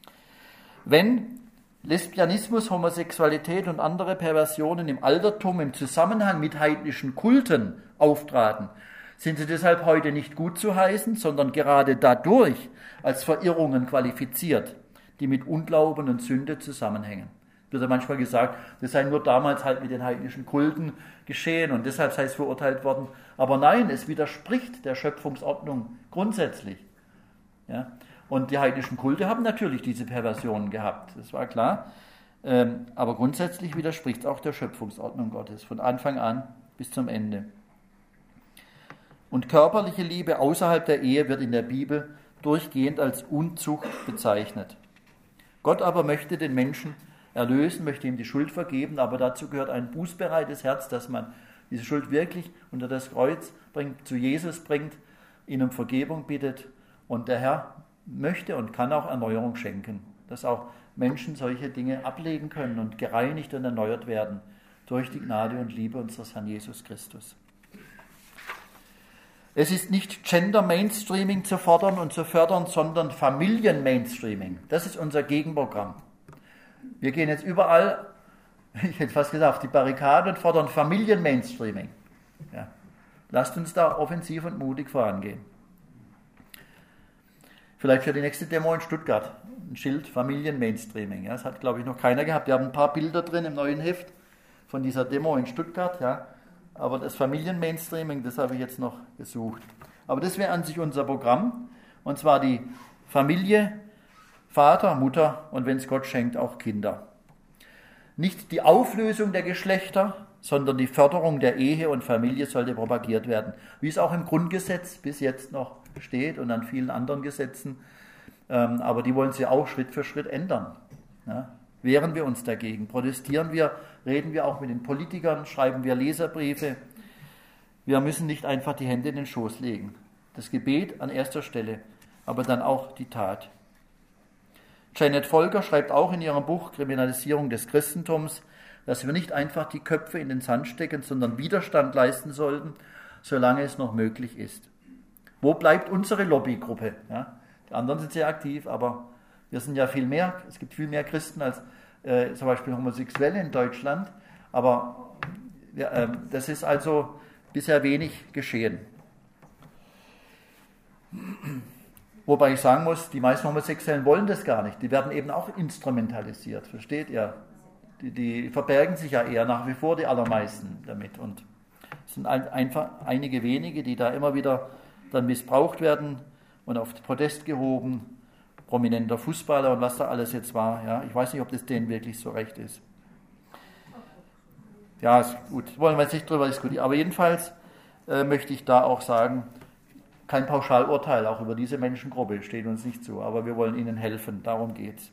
Wenn Lesbianismus, Homosexualität und andere Perversionen im Altertum im Zusammenhang mit heidnischen Kulten auftraten, sind sie deshalb heute nicht gut zu heißen, sondern gerade dadurch als Verirrungen qualifiziert, die mit Unglauben und Sünde zusammenhängen. Wird ja manchmal gesagt, das sei nur damals halt mit den heidnischen Kulten geschehen und deshalb sei es verurteilt worden. Aber nein, es widerspricht der Schöpfungsordnung grundsätzlich. Ja? Und die heidnischen Kulte haben natürlich diese Perversionen gehabt, das war klar. Aber grundsätzlich widerspricht es auch der Schöpfungsordnung Gottes, von Anfang an bis zum Ende. Und körperliche Liebe außerhalb der Ehe wird in der Bibel durchgehend als Unzucht bezeichnet. Gott aber möchte den Menschen erlösen, möchte ihm die Schuld vergeben, aber dazu gehört ein bußbereites Herz, dass man diese Schuld wirklich unter das Kreuz bringt, zu Jesus bringt, ihn um Vergebung bittet und der Herr möchte und kann auch Erneuerung schenken, dass auch Menschen solche Dinge ablegen können und gereinigt und erneuert werden durch die Gnade und Liebe unseres Herrn Jesus Christus. Es ist nicht Gender-Mainstreaming zu fordern und zu fördern, sondern Familien-Mainstreaming. Das ist unser Gegenprogramm. Wir gehen jetzt überall, ich hätte fast gesagt, auf die Barrikade und fordern Familien-Mainstreaming. Ja. Lasst uns da offensiv und mutig vorangehen. Vielleicht für die nächste Demo in Stuttgart ein Schild Familien-Mainstreaming. Ja. Das hat, glaube ich, noch keiner gehabt. Wir haben ein paar Bilder drin im neuen Heft von dieser Demo in Stuttgart, ja. Aber das Familien-Mainstreaming, das habe ich jetzt noch gesucht. Aber das wäre an sich unser Programm. Und zwar die Familie, Vater, Mutter und wenn es Gott schenkt, auch Kinder. Nicht die Auflösung der Geschlechter, sondern die Förderung der Ehe und Familie sollte propagiert werden. Wie es auch im Grundgesetz bis jetzt noch steht und an vielen anderen Gesetzen. Aber die wollen sie auch Schritt für Schritt ändern. Ja. Wehren wir uns dagegen, protestieren wir, reden wir auch mit den Politikern, schreiben wir Leserbriefe. Wir müssen nicht einfach die Hände in den Schoß legen. Das Gebet an erster Stelle, aber dann auch die Tat. Janet Volker schreibt auch in ihrem Buch Kriminalisierung des Christentums, dass wir nicht einfach die Köpfe in den Sand stecken, sondern Widerstand leisten sollten, solange es noch möglich ist. Wo bleibt unsere Lobbygruppe? Ja, die anderen sind sehr aktiv, aber wir sind ja viel mehr, es gibt viel mehr Christen als äh, zum Beispiel Homosexuelle in Deutschland, aber ja, äh, das ist also bisher wenig geschehen. Wobei ich sagen muss, die meisten Homosexuellen wollen das gar nicht, die werden eben auch instrumentalisiert, versteht ihr? Die, die verbergen sich ja eher nach wie vor, die allermeisten damit und es sind ein, einfach einige wenige, die da immer wieder dann missbraucht werden und auf Protest gehoben, prominenter Fußballer und was da alles jetzt war. Ja, ich weiß nicht, ob das denen wirklich so recht ist. Ja, ist gut, wollen wir jetzt nicht drüber diskutieren. Aber jedenfalls äh, möchte ich da auch sagen, Kein Pauschalurteil, auch über diese Menschengruppe steht uns nicht zu, aber wir wollen ihnen helfen, darum geht's.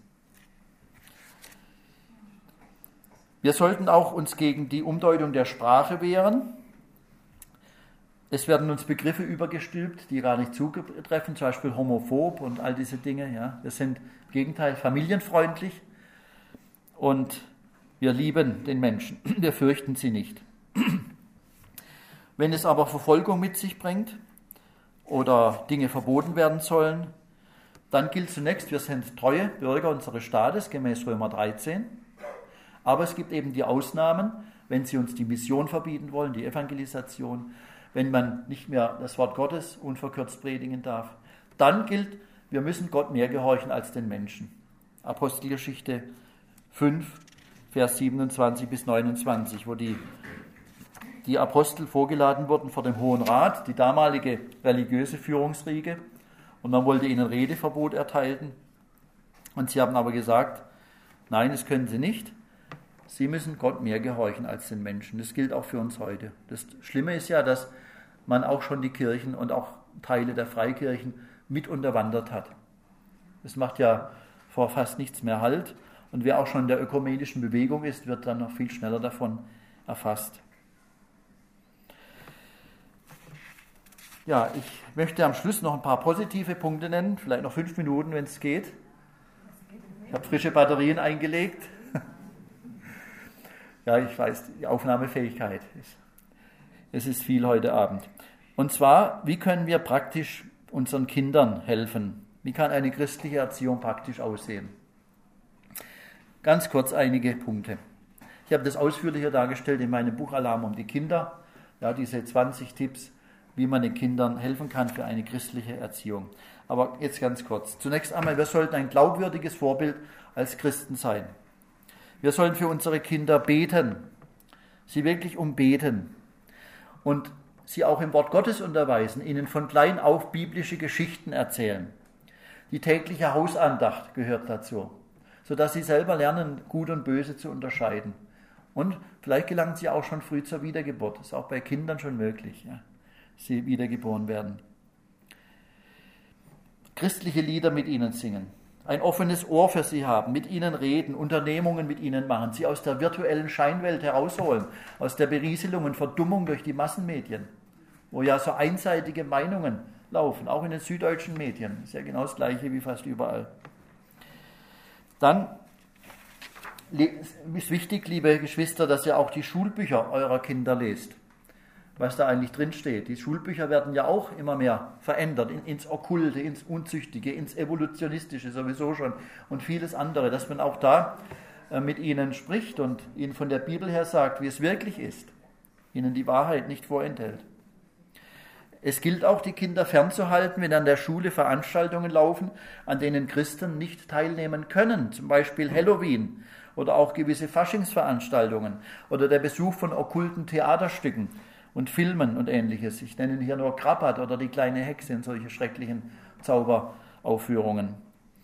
Wir sollten auch uns gegen die Umdeutung der Sprache wehren. Es werden uns Begriffe übergestülpt, die gar nicht zutreffen, zum Beispiel homophob und all diese Dinge. Ja. Wir sind im Gegenteil familienfreundlich und wir lieben den Menschen, wir fürchten sie nicht. Wenn es aber Verfolgung mit sich bringt oder Dinge verboten werden sollen, dann gilt zunächst, wir sind treue Bürger unseres Staates, gemäß Römer dreizehn. Aber es gibt eben die Ausnahmen, wenn sie uns die Mission verbieten wollen, die Evangelisation, wenn man nicht mehr das Wort Gottes unverkürzt predigen darf. Dann gilt, wir müssen Gott mehr gehorchen als den Menschen. Apostelgeschichte fünf, Vers siebenundzwanzig bis neunundzwanzig, wo die, die Apostel vorgeladen wurden vor dem Hohen Rat, die damalige religiöse Führungsriege, und man wollte ihnen Redeverbot erteilen. Und sie haben aber gesagt, nein, das können sie nicht. Sie müssen Gott mehr gehorchen als den Menschen. Das gilt auch für uns heute. Das Schlimme ist ja, dass man auch schon die Kirchen und auch Teile der Freikirchen mit unterwandert hat. Das macht ja vor fast nichts mehr Halt. Und wer auch schon in der ökumenischen Bewegung ist, wird dann noch viel schneller davon erfasst. Ja, ich möchte am Schluss noch ein paar positive Punkte nennen. Vielleicht noch fünf Minuten, wenn es geht. Ich habe frische Batterien eingelegt. Ja, ich weiß, die Aufnahmefähigkeit ist, es ist viel heute Abend. Und zwar, wie können wir praktisch unseren Kindern helfen? Wie kann eine christliche Erziehung praktisch aussehen? Ganz kurz einige Punkte. Ich habe das ausführlicher dargestellt in meinem Buch Alarm um die Kinder. Ja, diese zwanzig Tipps, wie man den Kindern helfen kann für eine christliche Erziehung. Aber jetzt ganz kurz. Zunächst einmal, wir sollten ein glaubwürdiges Vorbild als Christen sein. Wir sollen für unsere Kinder beten, sie wirklich umbeten und sie auch im Wort Gottes unterweisen, ihnen von klein auf biblische Geschichten erzählen. Die tägliche Hausandacht gehört dazu, sodass sie selber lernen, Gut und Böse zu unterscheiden. Und vielleicht gelangen sie auch schon früh zur Wiedergeburt. Das ist auch bei Kindern schon möglich, ja, dass sie wiedergeboren werden. Christliche Lieder mit ihnen singen. Ein offenes Ohr für sie haben, mit ihnen reden, Unternehmungen mit ihnen machen, sie aus der virtuellen Scheinwelt herausholen, aus der Berieselung und Verdummung durch die Massenmedien, wo ja so einseitige Meinungen laufen, auch in den süddeutschen Medien. Das ist ja genau das Gleiche wie fast überall. Dann ist wichtig, liebe Geschwister, dass ihr auch die Schulbücher eurer Kinder lest, was da eigentlich drinsteht. Die Schulbücher werden ja auch immer mehr verändert, in, ins Okkulte, ins Unzüchtige, ins Evolutionistische sowieso schon und vieles andere, dass man auch da äh, mit ihnen spricht und ihnen von der Bibel her sagt, wie es wirklich ist, ihnen die Wahrheit nicht vorenthält. Es gilt auch, die Kinder fernzuhalten, wenn an der Schule Veranstaltungen laufen, an denen Christen nicht teilnehmen können, zum Beispiel Halloween oder auch gewisse Faschingsveranstaltungen oder der Besuch von okkulten Theaterstücken und Filmen und Ähnliches. Ich nenne hier nur Krabat oder die kleine Hexe und solche schrecklichen Zauberaufführungen.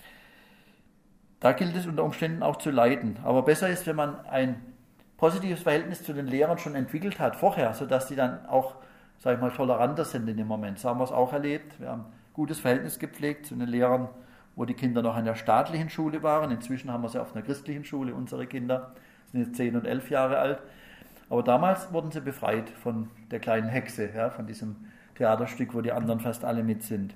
Da gilt es unter Umständen auch zu leiten. Aber besser ist, wenn man ein positives Verhältnis zu den Lehrern schon entwickelt hat, vorher, sodass die dann auch, sag ich mal, toleranter sind in dem Moment. So haben wir es auch erlebt. Wir haben ein gutes Verhältnis gepflegt zu den Lehrern, wo die Kinder noch an der staatlichen Schule waren. Inzwischen haben wir sie auf einer christlichen Schule, unsere Kinder sind jetzt zehn und elf Jahre alt. Aber damals wurden sie befreit von der kleinen Hexe, ja, von diesem Theaterstück, wo die anderen fast alle mit sind.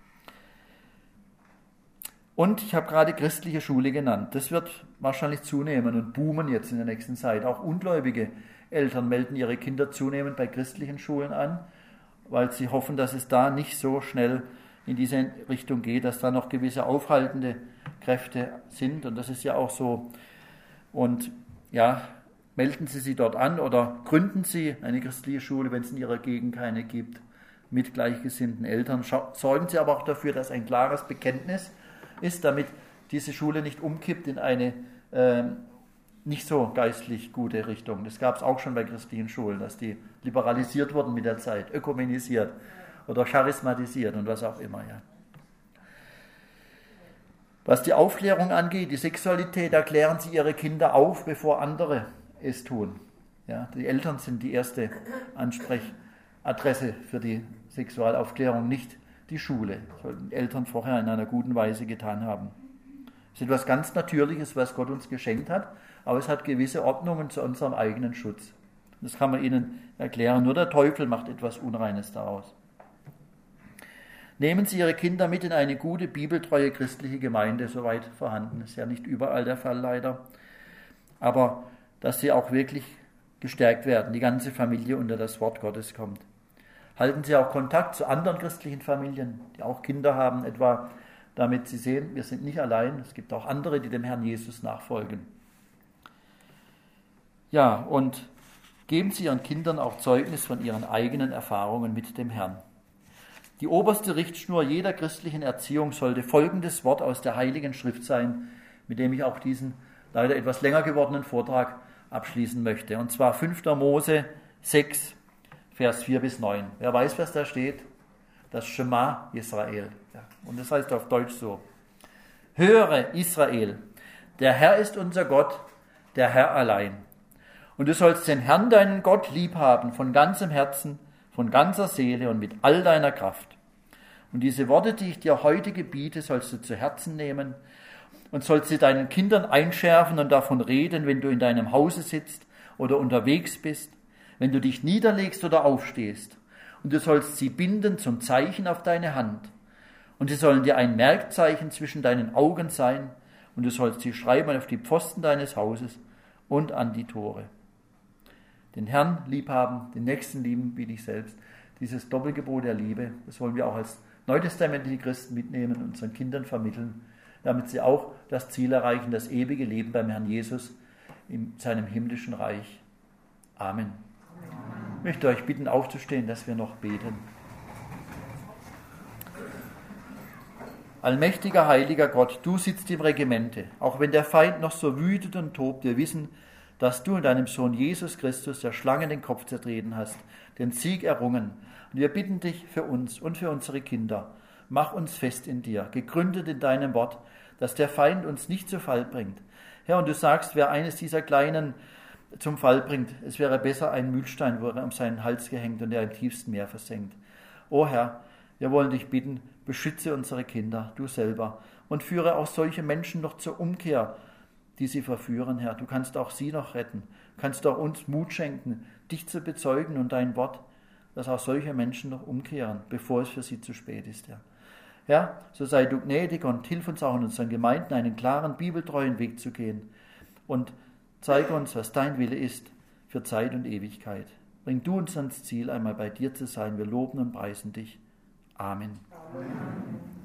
Und ich habe gerade christliche Schule genannt. Das wird wahrscheinlich zunehmen und boomen jetzt in der nächsten Zeit. Auch ungläubige Eltern melden ihre Kinder zunehmend bei christlichen Schulen an, weil sie hoffen, dass es da nicht so schnell in diese Richtung geht, dass da noch gewisse aufhaltende Kräfte sind. Und das ist ja auch so. Und ja, melden Sie sie dort an oder gründen Sie eine christliche Schule, wenn es in Ihrer Gegend keine gibt, mit gleichgesinnten Eltern. Sorgen Sie aber auch dafür, dass ein klares Bekenntnis ist, damit diese Schule nicht umkippt in eine äh, nicht so geistlich gute Richtung. Das gab es auch schon bei christlichen Schulen, dass die liberalisiert wurden mit der Zeit, ökumenisiert oder charismatisiert und was auch immer. Ja. Was die Aufklärung angeht, die Sexualität, erklären Sie Ihre Kinder auf, bevor andere es tun. Ja, die Eltern sind die erste Ansprechdresse für die Sexualaufklärung, nicht die Schule. Das sollten Eltern vorher in einer guten Weise getan haben. Es ist etwas ganz Natürliches, was Gott uns geschenkt hat, aber es hat gewisse Ordnungen zu unserem eigenen Schutz. Das kann man Ihnen erklären. Nur der Teufel macht etwas Unreines daraus. Nehmen Sie Ihre Kinder mit in eine gute, bibeltreue christliche Gemeinde, soweit vorhanden. Ist ja nicht überall der Fall leider. Aber dass sie auch wirklich gestärkt werden, die ganze Familie unter das Wort Gottes kommt. Halten Sie auch Kontakt zu anderen christlichen Familien, die auch Kinder haben, etwa damit Sie sehen, wir sind nicht allein, es gibt auch andere, die dem Herrn Jesus nachfolgen. Ja, und geben Sie Ihren Kindern auch Zeugnis von ihren eigenen Erfahrungen mit dem Herrn. Die oberste Richtschnur jeder christlichen Erziehung sollte folgendes Wort aus der Heiligen Schrift sein, mit dem ich auch diesen leider etwas länger gewordenen Vortrag abschließen möchte. Und zwar fünfter Mose sechs, Vers vier bis neun. Wer weiß, was da steht? Das Schema Israel. Ja, und das heißt auf Deutsch so: Höre Israel, der Herr ist unser Gott, der Herr allein. Und du sollst den Herrn, deinen Gott, lieb haben, von ganzem Herzen, von ganzer Seele und mit all deiner Kraft. Und diese Worte, die ich dir heute gebiete, sollst du zu Herzen nehmen und sollst sie deinen Kindern einschärfen und davon reden, wenn du in deinem Hause sitzt oder unterwegs bist, wenn du dich niederlegst oder aufstehst. Und du sollst sie binden zum Zeichen auf deine Hand. Und sie sollen dir ein Merkzeichen zwischen deinen Augen sein. Und du sollst sie schreiben auf die Pfosten deines Hauses und an die Tore. Den Herrn lieb haben, den Nächsten lieben wie dich selbst. Dieses Doppelgebot der Liebe, das wollen wir auch als neutestamentliche Christen mitnehmen und unseren Kindern vermitteln, damit sie auch das Ziel erreichen, das ewige Leben beim Herrn Jesus in seinem himmlischen Reich. Amen. Ich möchte euch bitten, aufzustehen, dass wir noch beten. Allmächtiger, heiliger Gott, du sitzt im Regimente. Auch wenn der Feind noch so wütet und tobt, wir wissen, dass du in deinem Sohn Jesus Christus der Schlange den Kopf zertreten hast, den Sieg errungen. Und wir bitten dich für uns und für unsere Kinder. Mach uns fest in dir, gegründet in deinem Wort, dass der Feind uns nicht zu Fall bringt. Herr, und du sagst, wer eines dieser Kleinen zum Fall bringt, es wäre besser ein Mühlstein, wo er um seinen Hals gehängt und er im tiefsten Meer versenkt. O Herr, wir wollen dich bitten, beschütze unsere Kinder, du selber, und führe auch solche Menschen noch zur Umkehr, die sie verführen, Herr. Du kannst auch sie noch retten, kannst auch uns Mut schenken, dich zu bezeugen und dein Wort, dass auch solche Menschen noch umkehren, bevor es für sie zu spät ist, Herr. Herr, so sei du gnädig und hilf uns auch in unseren Gemeinden einen klaren, bibeltreuen Weg zu gehen und zeige uns, was dein Wille ist für Zeit und Ewigkeit. Bring du uns ans Ziel, einmal bei dir zu sein. Wir loben und preisen dich. Amen. Amen.